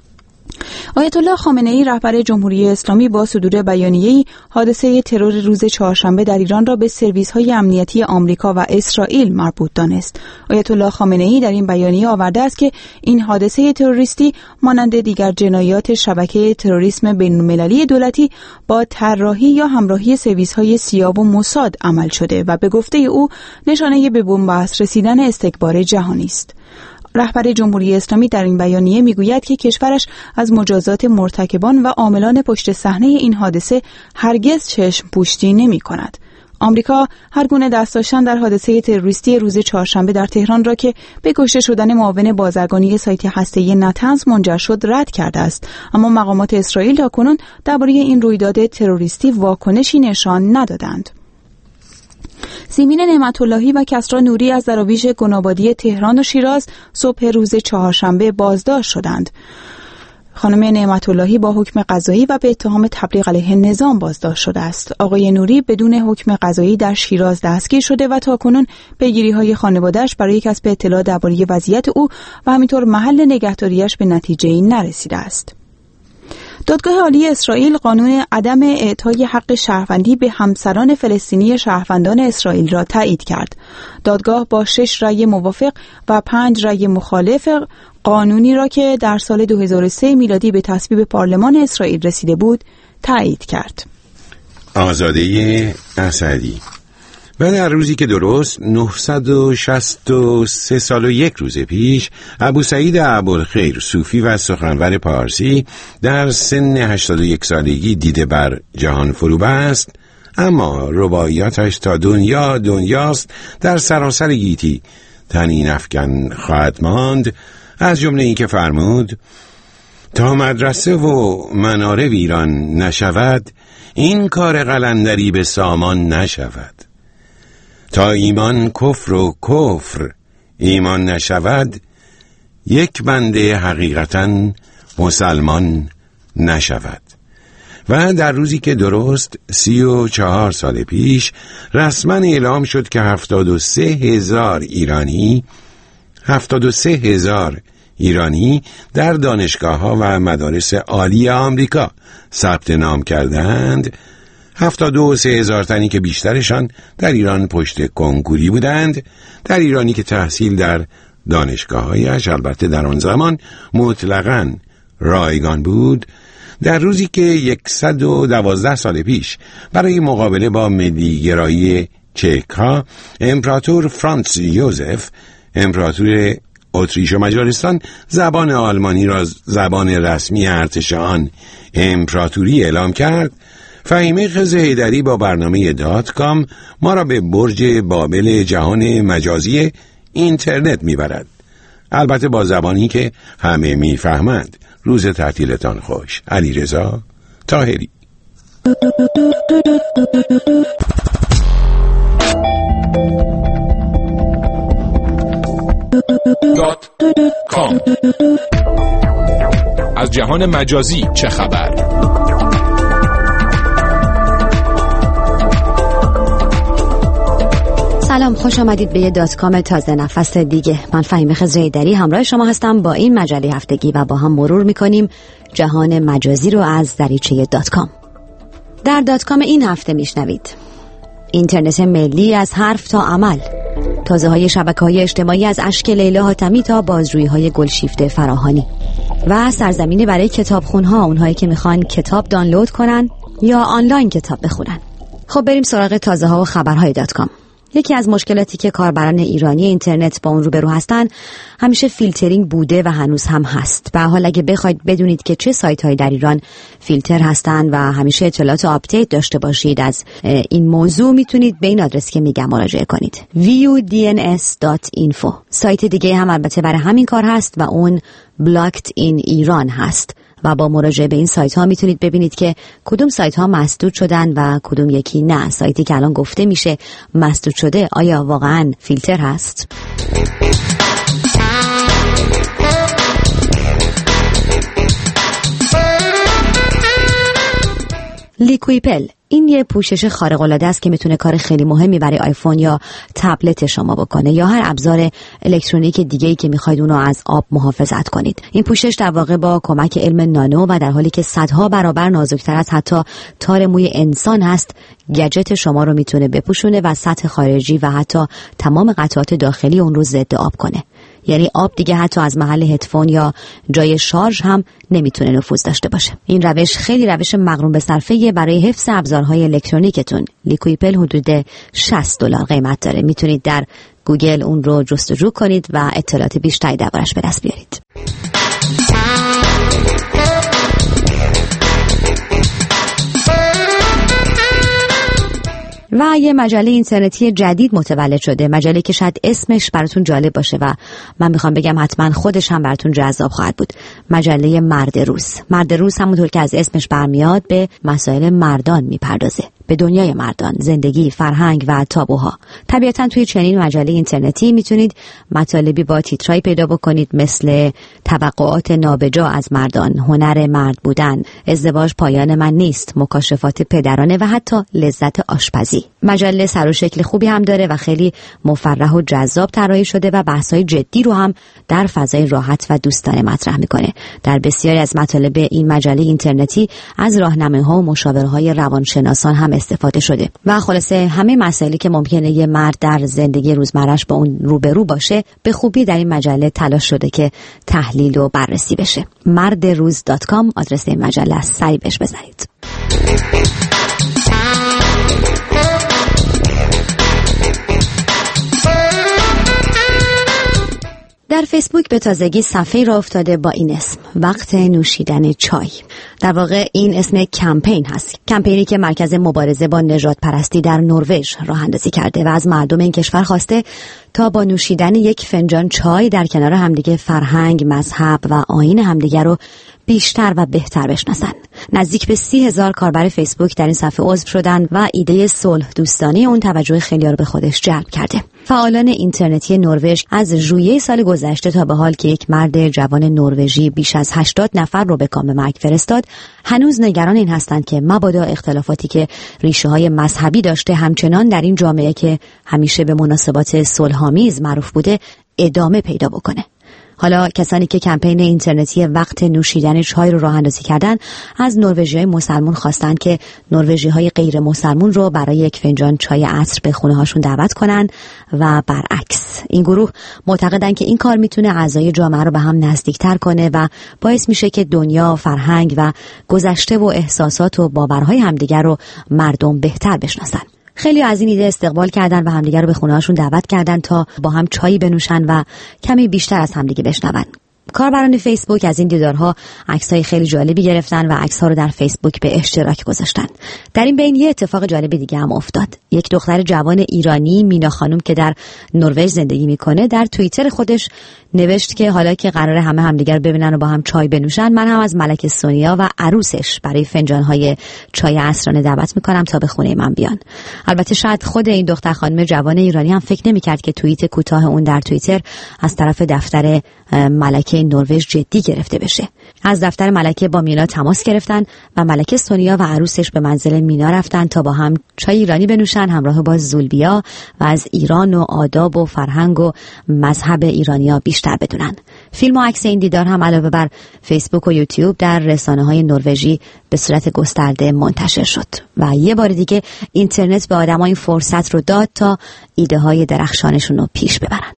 آیت الله خامنه‌ای رهبر جمهوری اسلامی با صدور بیانیه‌ای حادثه ترور روز چهارشنبه در ایران را به سرویس‌های امنیتی آمریکا و اسرائیل مربوط دانست. آیت الله خامنه‌ای در این بیانیه آورده است که این حادثه تروریستی مانند دیگر جنایات شبکه تروریسم بین‌المللی دولتی با طراحی یا همراهی سرویس‌های سیاب و موساد عمل شده و به گفته او نشانه به بن‌بست رسیدن استکبار جهانی است. رهبر جمهوری اسلامی در این بیانیه میگوید که کشورش از مجازات مرتکبان و عاملان پشت صحنه این حادثه هرگز چشم پوشی نمی کند. آمریکا هر گونه دست داشتن در حادثه تروریستی روز چهارشنبه در تهران را که به کشته شدن معاون بازرگانی سایت هسته‌ای نتنز منجر شد رد کرده است، اما مقامات اسرائیل تاکنون درباره این رویداد تروریستی واکنشی نشان ندادند. سیمین نعمت‌اللهی و کسری نوری از دراویش گنابادی تهران و شیراز صبح روز چهارشنبه بازداشت شدند. خانم نعمت‌اللهی با حکم قضایی و به اتهام تبلیغ علیه نظام بازداشت شده است. آقای نوری بدون حکم قضایی در شیراز دستگیر شده و تاکنون پیگیری‌های خانواده‌اش برای کسب اطلاع درباره وضعیت او و همینطور محل نگهداریش به نتیجه‌ای نرسیده است. دادگاه عالی اسرائیل قانون عدم اعطای حق شهروندی به همسران فلسطینی شهروندان اسرائیل را تایید کرد. دادگاه با شش رأی موافق و پنج رأی مخالف قانونی را که در سال دو هزار و سه میلادی به تصویب پارلمان اسرائیل رسیده بود تایید کرد.
آزاده اسدی. و در روزی که درست نهصد و شصت و سه سال و یک روز پیش ابو سعید ابوالخیر صوفی و سخنور پارسی در سن هشتاد و یک سالگی دیده بر جهان فرو بست، اما رباعیاتش تا دنیا دنیاست در سراسر گیتی طنین افکن خواهد ماند. از جمله این که فرمود تا مدرسه و مناره ویران نشود، این کار قلندری به سامان نشود. تا ایمان کفر و کفر ایمان نشود، یک بنده حقیقتاً مسلمان نشود. و در روزی که درست سی و چهار سال پیش رسما اعلام شد که هفتاد و سه هزار ایرانی هفتاد و سه هزار ایرانی در دانشگاه‌ها و مدارس عالی آمریکا ثبت نام کردند، هفتاد و سه هزار تنی که بیشترشان در ایران پشت کنکوری بودند، در ایرانی که تحصیل در دانشگاه‌هایش البته در آن زمان مطلقاً رایگان بود، در روزی که صد و دوازده سال پیش برای مقابله با ملی‌گرایی چک‌ها امپراتور فرانتس یوزف، امپراتور اتریش و مجارستان زبان آلمانی را زبان رسمی ارتش آن امپراتوری اعلام کرد، فهیمه خضر حیدری با برنامه دات کام ما را به برج بابل جهان مجازی اینترنت میبرد. البته با زبانی که همه میفهمند. روز تعطیلتان خوش. علیرضا طاهری.
دات کام. از جهان مجازی چه خبر؟
سلام، خوش آمدید به یه دات کام تازه نفس دیگه. من فهیمه خضر حیدری همراه شما هستم با این مجله هفتگی و با هم مرور میکنیم جهان مجازی رو از دریچه دات کام. در دات کام این هفته میشنوید اینترنت ملی از حرف تا عمل، تازه های شبکه های اجتماعی از اشک لیلا حاتمی تا بازجویی های گلشیفته فراهانی و سرزمینی برای کتابخون ها، اونهایی که میخوان کتاب دانلود کنن یا آنلاین کتاب بخونن. خب بریم سراغ تازه ها و خبرهای دات کام. یکی از مشکلاتی که کاربران ایرانی اینترنت با اون روبرو هستن همیشه فیلترینگ بوده و هنوز هم هست. به هر حال اگه بخواید بدونید که چه سایت هایی در ایران فیلتر هستن و همیشه اطلاعات آپدیت داشته باشید از این موضوع، میتونید به این آدرس که میگم مراجعه کنید: ویو دی ان اس دات اینفو. سایت دیگه هم البته برای همین کار هست و اون بلاکت این ایران هست و با مراجعه به این سایت ها میتونید ببینید که کدوم سایت ها مسدود شدن و کدوم یکی نه. سایتی که الان گفته میشه مسدود شده آیا واقعا فیلتر هست؟ لیکویپل، این یه پوشش خارق العاده است که میتونه کار خیلی مهمی برای آیفون یا تبلت شما بکنه یا هر ابزار الکترونیک دیگه‌ای که میخواید اونو از آب محافظت کنید. این پوشش در واقع با کمک علم نانو و در حالی که صدها برابر نازکتر از حتی تار موی انسان هست، گجت شما رو میتونه بپوشونه و سطح خارجی و حتی تمام قطعات داخلی اون رو ضد آب کنه. یعنی آب دیگه حتی از محل هدفون یا جای شارژ هم نمیتونه نفوذ داشته باشه. این روش خیلی روش مغروم به صرفه برای حفظ ابزارهای الکترونیکتون. لیکویپل حدود شصت دلار قیمت داره. میتونید در گوگل اون رو جستجو کنید و اطلاعات بیشتری دربارش به دست بیارید. و یه مجله اینترنتی جدید متولد شده، مجله که شاید اسمش براتون جالب باشه و من میخوام بگم حتما خودش هم براتون جذاب خواهد بود. مجله مرد روز. مرد روز همونطور که از اسمش برمیاد به مسائل مردان میپردازه، به دنیای مردان، زندگی، فرهنگ و تابوها. طبیعتا توی چنین مجله اینترنتی میتونید مطالبی با تیترایی پیدا بکنید مثل توقعات نابجا از مردان، هنر مرد بودن، ازدواج پایان من نیست، مکاشفات پدرانه و حتی لذت آشپزی. مجله سر و شکل خوبی هم داره و خیلی مفرح و جذاب طراحی شده و بحث‌های جدی رو هم در فضای راحت و دوستانه مطرح میکنه. در بسیاری از مطالب این مجله اینترنتی از راهنمایی‌ها و مشاوره‌های روانشناسان هم استفاده شده و خلاصه همه مسائلی که ممکنه یه مرد در زندگی روزمره‌اش با اون روبرو باشه به خوبی در این مجله تلاش شده که تحلیل و بررسی بشه. مرد روز دات کام آدرس این مجله است، سعی بهش بزنید. در فیسبوک به تازگی صفحه‌ای راه افتاده با این اسم: وقت نوشیدن چای. در واقع این اسم کمپین هست، کمپینی که مرکز مبارزه با نژاد پرستی در نروژ راه اندازی کرده و از مردم این کشور خواسته تا با نوشیدن یک فنجان چای در کنار همدیگه فرهنگ، مذهب و آیین همدیگه رو بیشتر و بهتر بشناسن. نزدیک به سی هزار کاربر فیسبوک در این صفحه عضو شدن و ایده صلح دوستانه اون توجه خیلی‌ها رو به خودش جلب کرده. فعالان اینترنتی نروژ از ژوئیه سال گذشته تا به حال که یک مرد جوان نروژی بیش از هشتاد نفر رو به کام مرگ فرستاد، هنوز نگران این هستند که مبادا اختلافاتی که ریشه‌های مذهبی داشته همچنان در این جامعه که همیشه به مناسبات صلح‌آمیز معروف بوده ادامه پیدا بکنه. حالا کسانی که کمپین اینترنتی وقت نوشیدن چای رو راه اندازی کردن از نروژی‌های مسلمان خواستند که نروژی‌های غیر مسلمان رو برای یک فنجان چای عصر به خونه‌هاشون دعوت کنن و برعکس. این گروه معتقدن که این کار میتونه اعضای جامعه رو به هم نزدیکتر کنه و باعث میشه که دنیا، فرهنگ و گذشته و احساسات و باورهای همدیگر رو مردم بهتر بشناسن. خیلی از این ایده استقبال کردن و همدیگه رو به خونه‌هاشون دعوت کردن تا با هم چایی بنوشن و کمی بیشتر از همدیگه بشنون. کاربران فیسبوک از این دیدارها عکسای خیلی جالبی گرفتن و عکس‌ها رو در فیسبوک به اشتراک گذاشتن. در این بین یه اتفاق جالب دیگه هم افتاد. یک دختر جوان ایرانی، مینا خانم که در نروژ زندگی میکنه، در توییتر خودش نوشت که حالا که قراره همه همدیگر ببینن و با هم چای بنوشن، من هم از ملکه سونیا و عروسش برای فنجان‌های چای عصرانه دعوت میکنم تا به خونه من بیان. البته شاید خود این دختر خانم جوان ایرانی هم فکر نمی‌کرد که توییت کوتاه اون در توییتر از طرف دفتر ملکه نروژ جدی گرفته بشه. از دفتر ملکه با مینا تماس گرفتن و ملکه سونیا و عروسش به منزل مینا رفتن تا با هم چای ایرانی بنوشن همراه با زولبیا و از ایران و آداب و فرهنگ و مذهب ایرانی‌ها بیشتر بدونن. فیلم و عکس این دیدار هم علاوه بر فیسبوک و یوتیوب در رسانه‌های نروژی به صورت گسترده منتشر شد و یه بار دیگه اینترنت به آدم‌ها این فرصت رو داد تا ایده‌های درخشانشون رو پیش ببرن.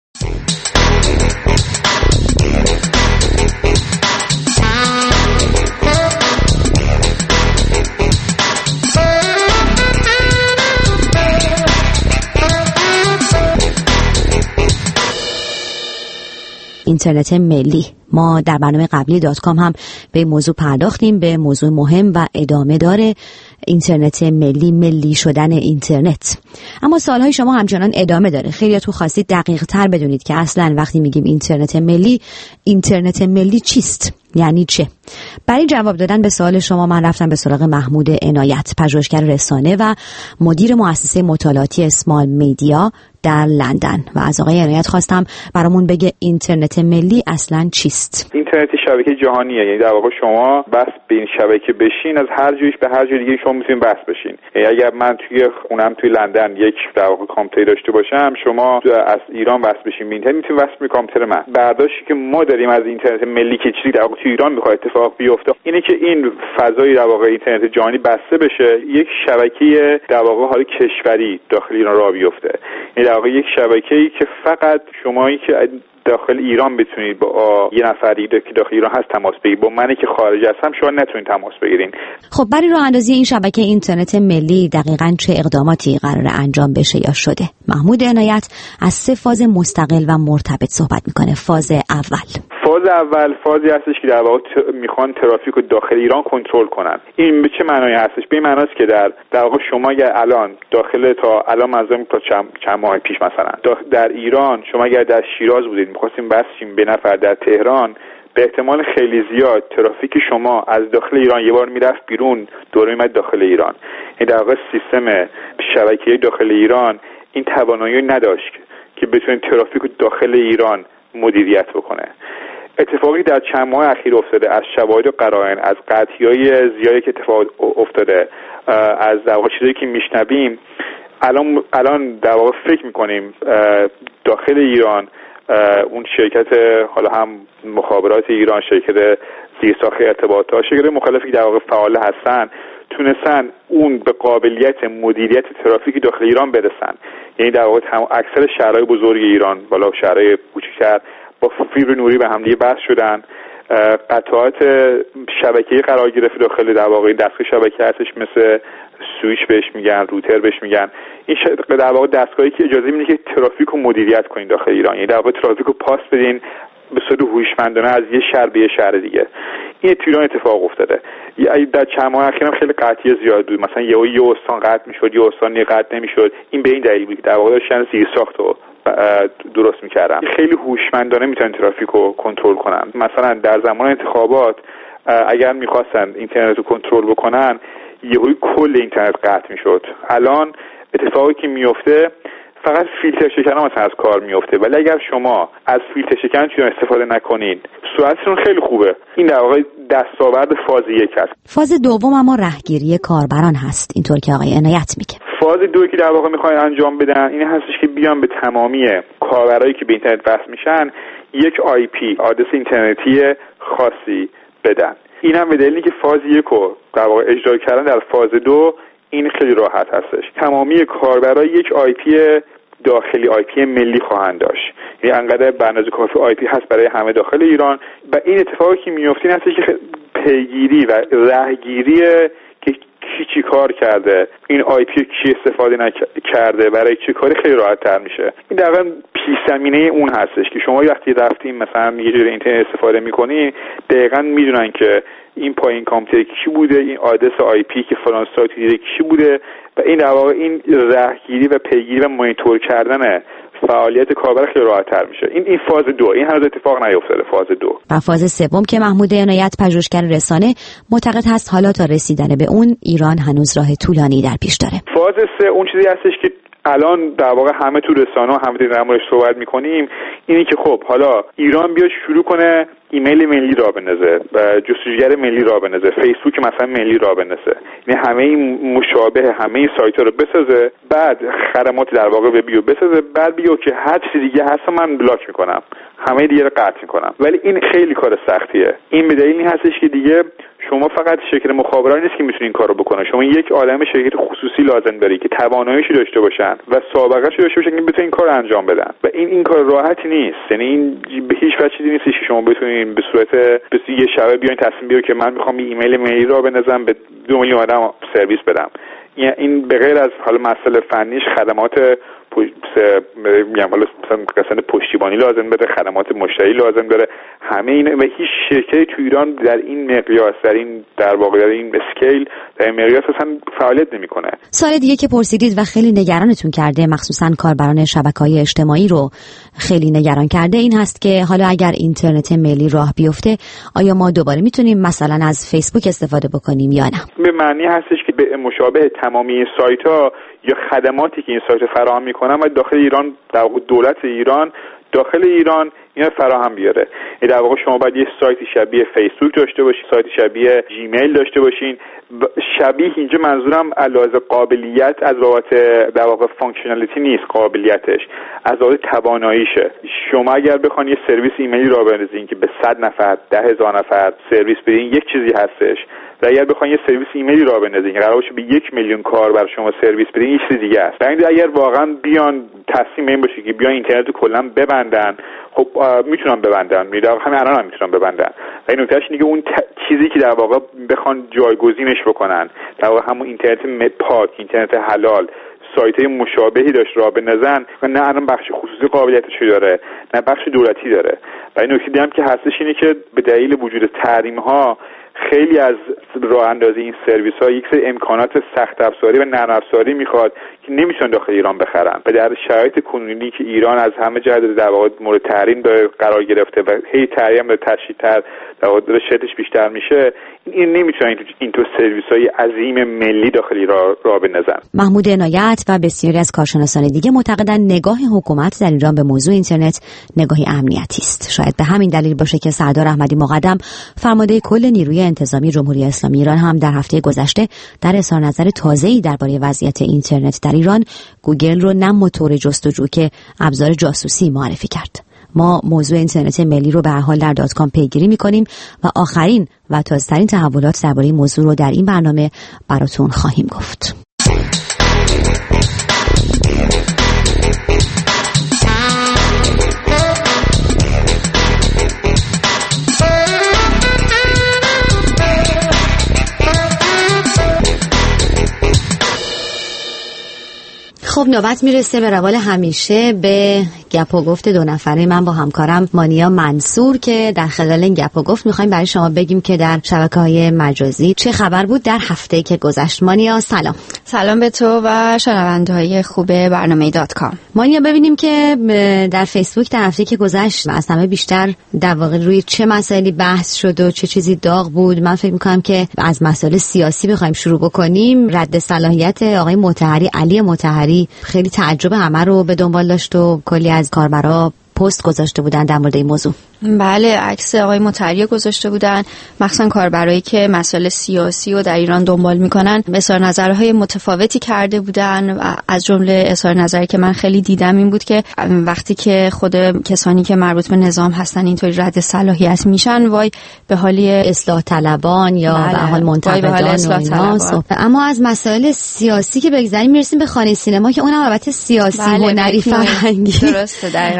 اینترنت ملی. ما در برنامه قبلی دات کام هم به موضوع پرداختیم، به موضوع مهم و ادامه داره اینترنت ملی، ملی شدن اینترنت. اما سوالهای شما همچنان ادامه داره. خیلیاتون خواستید دقیق تر بدونید که اصلا وقتی میگیم اینترنت ملی، اینترنت ملی چیست؟ یعنی چه؟ برای جواب دادن به سوال شما من رفتم به سراغ محمود عنایت، پژوهشگر رسانه و مدیر مؤسسه مطالعاتی اسمال میدیا در لندن، و از آقای عنایت خواستم برامون بگه اینترنت ملی اصلا چیست.
اینترنت شبکه جهانیه، یعنی در واقع شما بس به این شبکه بشین، از هر جایش به هر جای دیگه شما میتونید بس بشین. یعنی اگر من توی خونم توی لندن یک در واقع کامپیوتر داشته باشم، شما از ایران بس بشین به اینترنت، میتونید بس به کامپیوتر من. برداشتی که ما داریم از اینترنت ملی که چیزی در واقع توی ایران میخواد اتفاق بیفته اینه که این فضای در واقع اینترنت جهانی بسته بشه، یک شبکه در واقع حال کشوری داخل ایران راه بیفته. یعنی در واقع یک شبکه‌ای که فقط شمایی که داخل ایران بتونید با یه نفری که داخل ایران هست تماس بگیرید، با منی که خارج هستم شما نتونید تماس بگیرین.
خب برای راه اندازی این شبکه اینترنت ملی دقیقاً چه اقداماتی قرار انجام بشه یا شده؟ محمود عنایت از سه فاز مستقل و مرتبط صحبت میکنه. فاز اول
فاز اول فازی هستش که در واقع میخوان ترافیک رو داخل ایران کنترل کنن. این به چه معنایی هستش؟ به این معناست که در در واقع شما اگر الان داخل تا الان منظورم تا چند, چند ماه پیش مثلا در ایران شما اگر در شیراز بودید می‌خواستیم بسیم به نفر در تهران، به احتمال خیلی زیاد ترافیک شما از داخل ایران یه بار میرفت بیرون، دوره میاد داخل ایران. این در واقع سیستم شبکه‌ای داخل ایران این توانایی نداشت که بتونه ترافیک داخل ایران مدیریت بکنه. اتفاقی در چند ماه اخیر افتاده از شواهد و قرائن، از قطعی‌های زیادی که اتفاق افتاده، از در واقع چیزایی که میشنویم، الان الان در واقع فکر میکنیم داخل ایران اون شرکت حالا هم مخابرات ایران، شرکت زیرساخت ارتباطات، شرکت مختلفی در واقع فعال هستن، تونستن اون به قابلیت مدیریت ترافیک داخل ایران برسن. یعنی در واقع اکثر شهرهای بزرگ ایران، بالا شهرهای کوچکتر، با فیبر نوری به همدیگه بس شدن. قطعات شبکه‌ای قرار گرفته داخل در واقع دستگاه شبکه هستش، مثل سویچ بهش میگن، روتر بهش میگن. این در واقع دستگاهی که اجازه میده که ترافیک رو مدیریت کنین داخل ایران، یعنی در واقع ترافیک رو پاس بدین به صورت هوشمندانه از یه شهر به یه شهر دیگه. این تو ایران اتفاق افتاده. در چند ماه اخیر خیلی قطعی زیاد بود، مثلا یه یه استان قطع میشد، یه استان قطع نمیشد. این به این دلیل بود در واقع داشتن زیرساخت رو درست میکردن. خیلی هوشمندانه میتونن ترافیک رو کنترل کنن. مثلا در زمان انتخابات اگر میخواستن اینترنت رو کنترل بکنن، یهوی کل اینترنت قطع میشد. الان اتفاقی که میفته فقط فیلتر شکن هم از کار میفته، ولی اگر شما از فیلتر شکن چون استفاده نکنید سرعتتون خیلی خوبه. این در واقع دستاورد فاز یک هست.
فاز دوم اما رهگیری کاربران هست، اینطور که آقای عنایت میگه.
فاز دوی که در واقع میخواین انجام بدن این هستش که بیان به تمامی کاربرایی که به اینترنت وصل میشن یک آی پی، آدرس اینترنتی خاصی بدن. این هم به دلیلی که فاز یک رو در واقع اجرا کردن در فاز دو این خیلی راحت هستش. تمامی کاربرای یک آی پی داخلی، آی پی ملی خواهند داشت. یعنی انقدر بناز کافی آی پی هست برای همه داخل ایران. و این اتفاقی که میفته این هستش که پیگیری و رهگیری که کی چی کار کرده، این آی پی کی استفاده نکرده، برای چه کاری، خیلی راحت تر میشه. این دقیقاً پیش زمینه اون هستش که شما وقتی رفتین مثلا یه جور اینترنت استفاده میکنی، دقیقاً میدونن که این پایین کامپیوتر کی بوده، این آدرس آی پی که فلان سایت دیده کی بوده، و این در واقع این رهگیری و پیگیری و مانیتور کردن فعالیت کاربر خیلی راحت تر میشه. این این فاز دو، این هنوز اتفاق نیفتاده. فاز دو
و فاز سوم که محمود عنایت پژوهشگر رسانه معتقد هست حالا تا رسیدن به اون ایران هنوز راه طولانی در پیش داره.
فاز سه اون چیزی هستش که الان در واقع همه تو رسانه و همه در موردش صحبت میکنیم، اینی که خب حالا ایران بیاد شروع کنه ایمیل ملی را بندازه و جستجوگر ملی را بندازه، فیسبوک مثلا ملی را بندازه، یعنی همه این مشابه همه این سایت ها رو بسازه، بعد خدمات در واقع به بیو بسازه، بعد بیو که هر چیز دیگه هست من بلاک میکنم، همه دیگه رو قطع میکنم. ولی این خیلی کار سختیه. این به دلیل این هستش که دیگه شما فقط شرکت مخابرات نیست که میتونین این کارو بکنه، شما یک عالم شرکت خصوصی لازم داری که تواناییشو داشته باشن و سابقه‌شو داشته باشن که بتونن این کارو انجام بدن و این این کار راحتی نیست. یعنی این به هیچ وجه چیزی نیست که شما بتونین به صورت به یه شبه بیاین تصمیم بگیرید که من میخوام این ایمیل ملی رو بنزنم به دو میلیون آدم سرویس بدم. این به غیر از حالا مسئله فنیش خدمات میگم حالا مثلا قسمت پشتیبانی لازم داره، خدمات مشتری لازم داره، همه این و هیچ شرکتی تو ایران در این مقیاس، در این در واقع در این اسکیل، در این مقیاس اصلا فعالیت نمیکنه.
سوال دیگه که پرسیدید و خیلی نگرانتون کرده، مخصوصا کاربران شبکه‌های اجتماعی رو خیلی نگران کرده، این هست که حالا اگر اینترنت ملی راه بیفته آیا ما دوباره میتونیم مثلا از فیسبوک استفاده بکنیم یا نه؟
به معنی هستش که به مشابه تمامی سایت‌ها یا خدماتی که این سایت فراهم میکنن و داخل ایران در واقع دولت ایران داخل ایران اینا فراهم بیاره. در واقع شما باید یه سایتی شبیه فیسبوک داشته باشین، سایتی شبیه جیمیل داشته باشین. شبیه اینجا منظورم علاوه قابلیت از بابت در واقع فانکشنالیتی نیست، قابلیتش از بابت تواناییشه. شما اگر بخواید یه سرویس ایمیلی راه بندازین که به صد نفر، ده هزار نفر سرویس بدین، یک چیزی هستش. و اگر بخواید یه سرویس ایمیلی راه بندازین که قرار باشه به یک میلیون کاربر شما سرویس بدین، یه چیز دیگه است. یعنی اگر واقعا بیان تصمیم این باشه که بیان اینترنت کلا ببندن، خب میتونن ببندن، میدونم همین الان هم میتونن ببندن. و این نکتهش اینه که اون ت... چیزی که در واقع بخوان جایگزینش بکنن، در واقع همون اینترنت پاک، اینترنت حلال، سایت‌های مشابهی داشت راه بندازن و نه الان بخش خصوصی قابلیتش داره، نه بخش دولتی داره. و این نکته هم که هستش اینه که به دلیل وجود تحریم‌ها خیلی از راه اندازی این سرویس ها یک سری امکانات سخت افزاری و نرم افزاری میخواد که نمیتونن داخل ایران بخرن و در شرایط کنونی که ایران از همه جهت در واقع مورد تحریم داره قرار گرفته و هی تحریم داره تشدیدتر در واقع داره شدتش بیشتر میشه، این نمیتونن این تو سرویس های عظیم ملی داخل ایران راه بندازن.
محمود عنایت و بسیاری از کارشناسان دیگه معتقدن نگاه حکومت در ایران به موضوع اینترنت نگاهی امنیتی است. شاید به همین دلیل باشه که سردار احمدی مقدم فرمانده کل نیروی انتظامی جمهوری اسلامی ایران هم در هفته گذشته در اظهار نظر تازه‌ای درباره وضعیت اینترنت در ایران گوگل رو نه موتور جستجو که ابزار جاسوسی معرفی کرد. ما موضوع اینترنت ملی رو به هر حال در دات کام پیگیری می‌کنیم و آخرین و تازه‌ترین تحولات درباره این موضوع رو در این برنامه براتون خواهیم گفت. خب نوبت میرسه به روال همیشه به گپ و گفت دو نفره من با همکارم مانیا منصور که در خلال این گپ و گفت میخوایم برای شما بگیم که در شبکه‌های مجازی چه خبر بود در هفته‌ای که گذشت. مانیا سلام.
سلام به تو و شنونده‌های خوب برنامه دات کام.
مانیا ببینیم که در فیسبوک در هفته‌ای که گذشت از همه بیشتر در واقع روی چه مسائلی بحث شد و چه چیزی داغ بود. من فکر می‌کنم که از مسائل سیاسی بخوایم شروع بکنیم. رد صلاحیت آقای مطهری، علی مطهری خیلی تعجب همه رو به دنبال داشت و کلی از کاربرا پست گذاشته بودن در مورد این موضوع.
بله، عکس آقای مطهری گذاشته بودن، مخصوصا کاربرایی که مسائل سیاسی رو در ایران دنبال میکنن اظهار نظرهای متفاوتی کرده بودن و از جمله اظهار نظری که من خیلی دیدم این بود که وقتی که خود کسانی که مربوط به نظام هستن اینطوری رد صلاحیت میشن وای به حالی
اصلاح طلبان یا به حال منتقدان و اینا. اما از مسائل سیاسی که بگذاریم میرسیم به خانه سینما که اونم البته سیاسی
بله،
هنری فرهنگی.
درسته، دقیقاً شد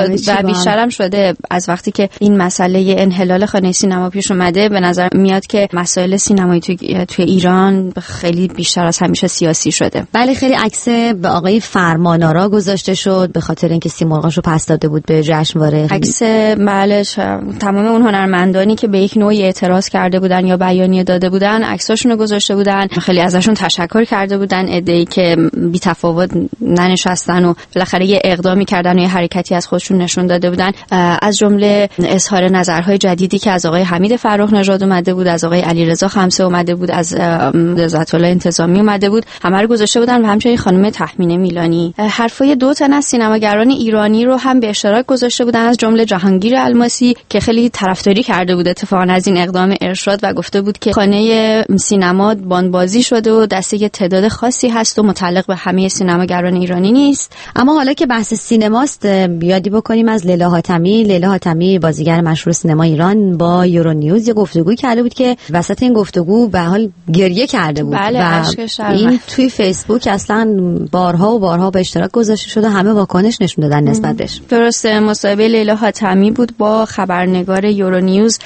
و بیشترم شده. از وقتی که این مسئله انحلال خانه سینما پیش اومده به نظر میاد که مسائل سینمایی توی توی ایران خیلی بیشتر از همیشه سیاسی شده.
بله، خیلی عکس به آقای فرمانآرا گذاشته شد به خاطر اینکه سیمرغاشو پس داده بود به جشنواره.
عکس بله تمام اون هنرمندانی که به یک نوعی اعتراض کرده بودن یا بیانیه داده بودن عکساشون رو گذاشته بودن. خیلی ازشون تشکر کرده بودن، عده‌ای که بی تفاوت ننشستن و بالاخره یه اقدامی کردن و یه حرکتی از خودشون نشون داده بودن. از جمله اظهار نظرهای جدیدی که از آقای حمید فرخ نژاد اومده بود، از آقای علیرضا خمسه اومده بود، از عزت الله انتظامی اومده بود، همه رو گذاشته بودن و همچنین خانم تحمینه میلانی. حرفای دو تن از سینماگران ایرانی رو هم به اشتراک گذاشته بودن، از جمله جهانگیر الماسی که خیلی طرفداری کرده بود اتفاقا از این اقدام ارشاد و گفته بود که خانه سینما بانبازی شده و دسته یه تعداد خاصی هست و متعلق به همه سینماگران ایرانی نیست.
اما حالا که بحث سینماست یادی بکنیم از لیلا حاتمی. لیلا حاتمی بازیگر مشهور سینما ایران با یورو نیوز یه گفتگو کرده بود که وسط این گفتگو به حال گریه کرده بود.
بله،
و این توی فیسبوک اصلا بارها و بارها به اشتراک گذاشته شده، همه واکنش نشون دادن نسبت بهش.
درسته، مصاحبه لیلا حاتمی بود با خبرنگار یورو نیوز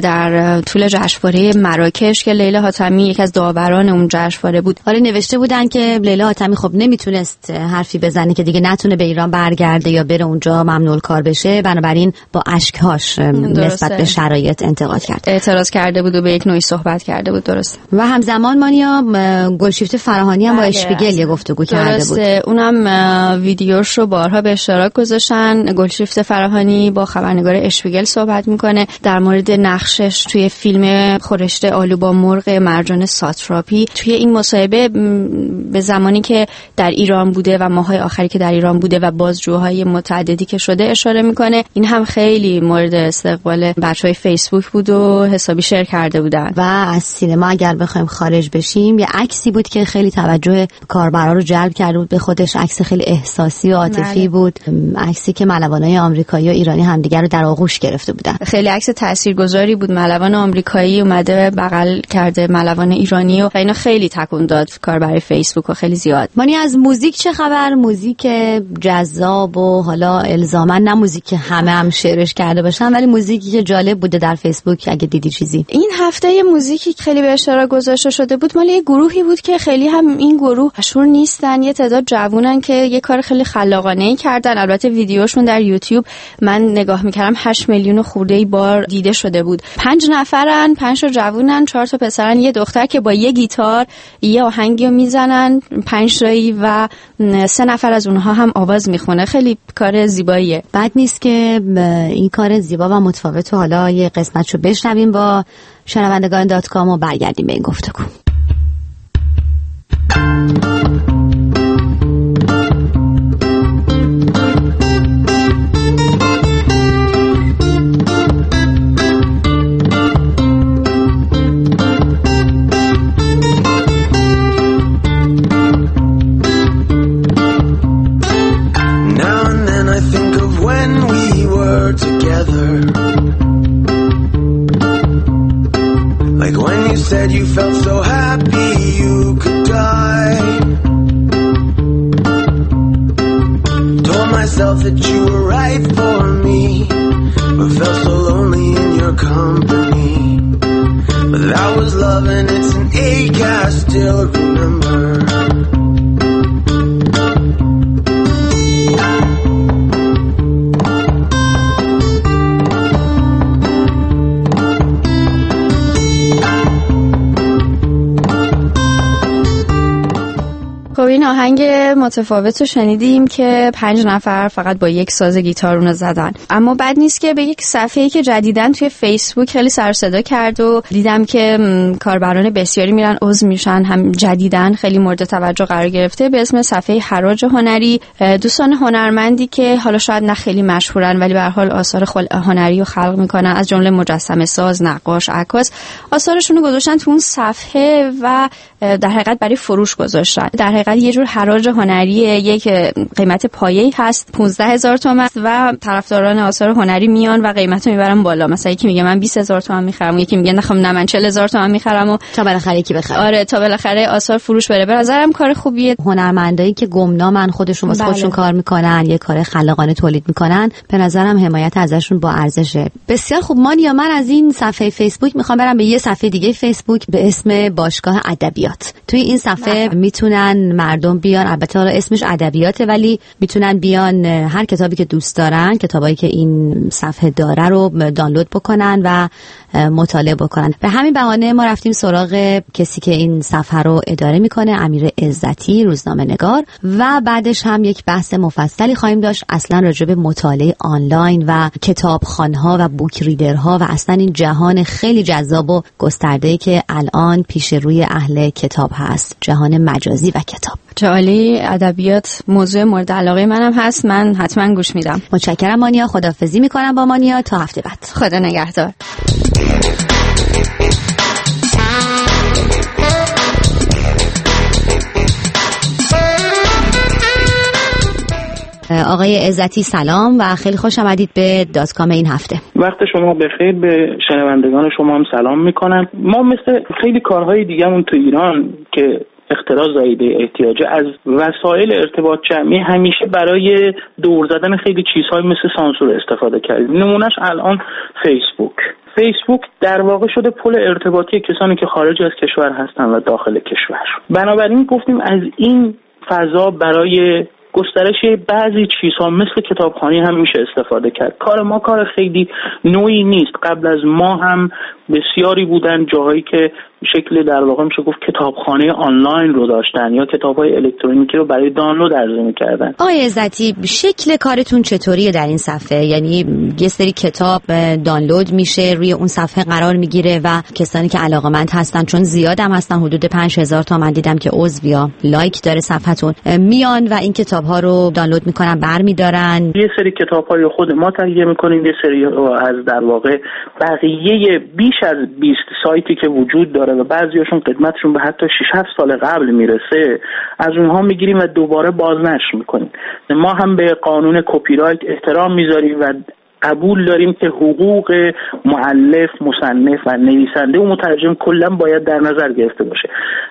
در طول جشنواره مراکش که لیلا حاتمی یک از داوران اون جشنواره بود.
حالا نوشته بودن که لیلا حاتمی خب نمیتونست حرفی بزنه که دیگه نتونه به ایران برگرده یا بره اونجا ممنوع کار بشه، بنابراین با اشک‌هاش نسبت به شرایط انتقاد کرد،
اعتراض کرده بود و به یک نوعی صحبت کرده بود. درست.
و همزمان مانیا گلشیفته فراهانی هم با اشپیگل یه گفتگو کرده بود.
اونم ویدیوش رو بارها به اشتراک گذاشتن. گلشیفته فراهانی با خبرنگار اشپیگل صحبت میکنه در مورد نقشش توی فیلم خورشت آلو با مرغ مرجان ساتراپی. توی این مصاحبه به زمانی که در ایران بوده و ماهای آخری که در ایران بوده و بازجوهای متعددی که شده اشاره میکنه. این هم خیلی مورد استقبال بچهای فیسبوک بود و حسابی شیر کرده بودن.
و از سینما اگر بخوایم خارج بشیم، یه عکسی بود که خیلی توجه کاربرا رو جلب کرده بود به خودش. عکس خیلی احساسی و عاطفی بود، عکسی که ملوانای آمریکایی و ایرانی همدیگر رو در آغوش گرفته بودن.
خیلی عکس تاثیرگذاری بود. ملوان آمریکایی اومده بغل کرده ملوان ایرانی و اینا خیلی تکون داد کار برای فیسبوک و خیلی زیاد.
مانی از موزیک چه خبر؟ موزیک جذاب و حالا الزاما نه موزیک که همه هم شعرش کرده باشن، ولی موزیکی که جالب بوده در فیسبوک اگه دیدی چیزی.
این هفته یه موزیکی خیلی به اشتراک گذاشته شده بود مال یه گروهی بود که خیلی هم این گروه مشهور نیستن، یه تعداد جوونن که یه کار خیلی خلاقانه‌ای کردن. البته ویدیوشون در یوتیوب من نگاه میکردم هشت میلیون خورده بار دیده شده بود. پنج نفرن، پنج تا جوونن، چهار تا پسرن، یه دختر که با یه گیتار یه آهنگی رو میزنن پنج تایی و سه نفر از اونها هم آواز میخونه. خیلی کار زیباییه.
بد نیست که این کار زیبا و متفاوت و حالا یه قسمتشو بشنویم با شنوندگان دات کام و برگردیم به این گفتگو.
Said you felt so happy you could die. Told myself that you were right for me, but felt so lonely in your company. But that was love and it's an ache I still remember.
خب این آهنگ متفاوت رو شنیدیم که پنج نفر فقط با یک ساز گیتار اونو زدن. اما بد نیست که به یک صفحه‌ای که جدیداً توی فیسبوک خیلی سر صدا کرد و دیدم که کاربران بسیاری میرن عضو میشن، هم جدیداً خیلی مورد توجه قرار گرفته، به اسم صفحه حراج هنری. دوستان هنرمندی که حالا شاید نه خیلی مشهورن ولی به هر حال آثار هنری رو خلق میکنن، از جمله مجسمه ساز، نقاش، عکاس، آثارشون رو گذاشتن تو اون صفحه و در حقیقت برای فروش گذاشتن. در حقیقت یه جور حراج هنری یک قیمت پایه‌ای هست پانزده هزار تومان و طرفداران آثار هنری میان و قیمتو میبرن بالا. مثلا یکی میگه من بیست هزار تومان میخرم، یکی میگه نخوام نه من چهل هزار تومان میخرم و
تا بالاخره یکی بخره.
آره تا بالاخره آثار فروش بره. به نظرم کار خوبیه.
هنرمندایی که گمنامن خودشون واسه خودشون کار میکنن، یه کار خلاقانه تولید میکنن، به نظرم حمایت ازشون با ارزشه. بسیار خوب. مانیا، من از این صفحه فیسبوک میخوام برم به یه صفحه دیگه فیسبوک به اسم باشگاه ادبیات. توی این صفحه میتونن مردم بیان، البته حالا اسمش ادبیاته ولی میتونن بیان هر کتابی که دوست دارن، کتابایی که این صفحه داره رو دانلود بکنن و مطالعه بکنن. به همین بهانه ما رفتیم سراغ کسی که این صفحه رو اداره میکنه، امیر عزتی، روزنامه‌نگار، و بعدش هم یک بحث مفصلی خواهیم داشت اصلا راجع به مطالعه آنلاین و کتابخوان‌ها و بوک ریدرها و اصلا این جهان خیلی جذاب و گسترده‌ای که الان پیش روی اهل کتاب هست، جهان مجازی و کتاب.
جالی ادبیات موضوع مورد علاقه منم هست، من حتما گوش میدم.
متشکرم مانیا، خداحافظی میکنم با مانیا تا هفته بعد.
خدا نگهدار.
آقای عزتی سلام و خیلی خوش آمدید به دات کام این هفته.
وقت شما بخیر. به شنوندگان شما هم سلام میکنم. ما مثل خیلی کارهای دیگه‌مون تو ایران که اختراع زایده احتیاج از وسایل ارتباط جمعی همیشه برای دور زدن خیلی چیزهای مثل سانسور استفاده کردیم. نمونهش الان فیسبوک. فیسبوک در واقع شده پل ارتباطی کسانی که خارج از کشور هستن و داخل کشور. بنابراین گفتیم از این فضا برای گسترش بعضی چیزها مثل کتابخوانی هم میشه استفاده کرد. کار ما کار خیلی نوعی نیست. قبل از ما هم بسیاری بودن جاهایی که شکل در واقع میشه گفت کتابخانه آنلاین رو داشتن یا کتاب‌های الکترونیکی رو برای دانلود عرضه می‌کردن.
آقای عزتی، شکل کارتون چطوریه در این صفحه؟ یعنی یه سری کتاب دانلود میشه روی اون صفحه قرار میگیره و کسانی که علاقه‌مند هستن، چون زیادم هستن، حدود پنج هزار تا من دیدم که عضو یا لایک داره صفحتون، میان و این کتاب‌ها رو دانلود میکنن برمی‌دارن.
یه سری کتاب‌های خود ما تهیه می‌کنیم، یه سری از در واقع بقیه بیش از بیست سایتی که وجود داره و بعضیاشون قدمتشون به حتی شش هفت سال قبل میرسه، از اونها میگیریم و دوباره بازنشر میکنیم. ما هم به قانون کپی رایت احترام میذاریم و قبول داریم که حقوق مؤلف، مصنف و نویسنده و مترجم کلا باید در نظر گرفته باشه.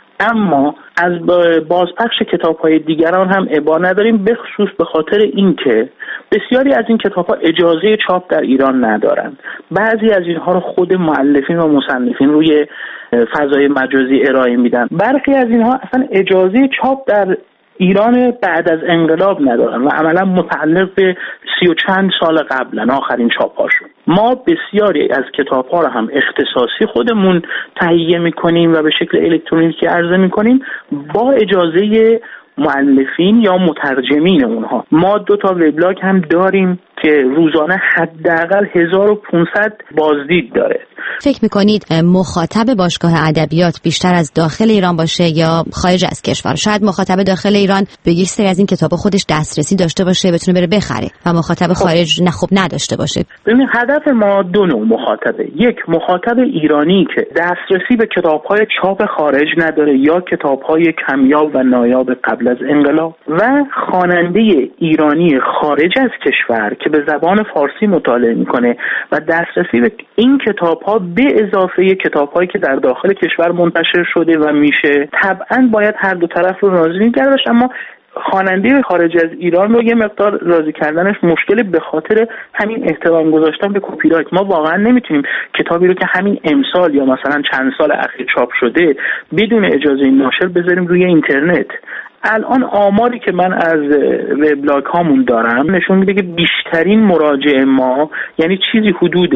اما از بازپخش کتاب‌های دیگران هم ابا نداریم، به خصوص به خاطر اینکه بسیاری از این کتاب‌ها اجازه چاپ در ایران ندارن. بعضی از اینها رو خود مؤلفین و مصنفین روی فضای مجازی ارائه میدن. برخی از اینها اصلا اجازه چاپ در ایران بعد از انقلاب ندارن و عملا متعلق به سی و چند سال قبلن آخرین چاپ‌هاشون. ما بسیاری از کتاب‌ها رو هم اختصاصی خودمون تهیه می‌کنیم و به شکل الکترونیکی عرضه می‌کنیم با اجازه مؤلفین یا مترجمین اونها. ما دو تا وبلاگ هم داریم که روزانه حداقل هزار و پانصد بازدید داره.
فکر میکنید مخاطب باشگاه ادبیات بیشتر از داخل ایران باشه یا خارج از کشور؟ شاید مخاطب داخل ایران به یک سری از این کتابا خودش دسترسی داشته باشه، بتونه بره بخره، و مخاطب خارج نه خب نداشته باشه.
ببین هدف ما دو نوع مخاطبه. یک، مخاطب ایرانی که دسترسی به کتاب‌های چاپ خارج نداره یا کتاب‌های کمیاب و نایاب قبل از انقلاب، و خواننده ایرانی خارج از کشور که به زبان فارسی مطالعه میکنه و دسترسی به این کتاب‌ها به اضافه کتاب‌هایی که در داخل کشور منتشر شده و میشه. طبعاً باید هر دو طرف رو راضی نگه داشت، اما خواننده خارج از ایران رو یه مقدار راضی کردنش مشکل به خاطر همین احترام گذاشتن به کپی رایت. ما واقعا نمیتونیم کتابی رو که همین امسال یا مثلا چند سال اخیر چاپ شده بدون اجازه ناشر بذاریم روی اینترنت. الان آماری که من از وبلاگ هامون دارم نشون میده که بیشترین مراجع ما، یعنی چیزی حدود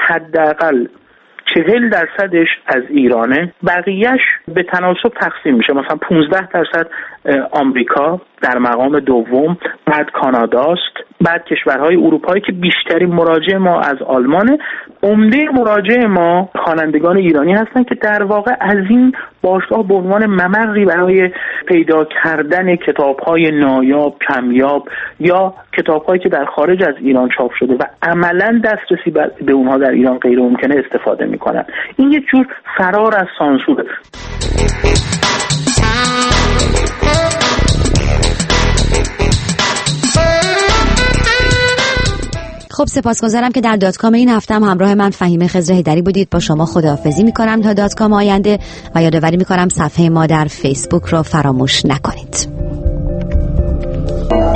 حداقل چهل درصدش از ایرانه، بقیهش به تناسب تقسیم میشه. مثلا پانزده درصد آمریکا در مقام دوم، بعد کاناداست، بعد کشورهای اروپایی که بیشترین مراجع ما از آلمانه. عمده مراجع ما خوانندگان ایرانی هستن که در واقع از این باشگاه به عنوان ممری برای پیدا کردن کتاب‌های نایاب، کمیاب یا کتاب‌هایی که در خارج از ایران چاپ شده و عملاً دسترسی به اونها در ایران غیر ممکنه استفاده می‌کنن. این یک جور فرار از سانسوره.
خب سپاسگزارم که در دات کام این هفته هم همراه من فهیمه خضر هیدری بودید. با شما خداحافظی میکنم تا دات کام آینده و یادآوری میکنم صفحه ما در فیسبوک رو فراموش نکنید.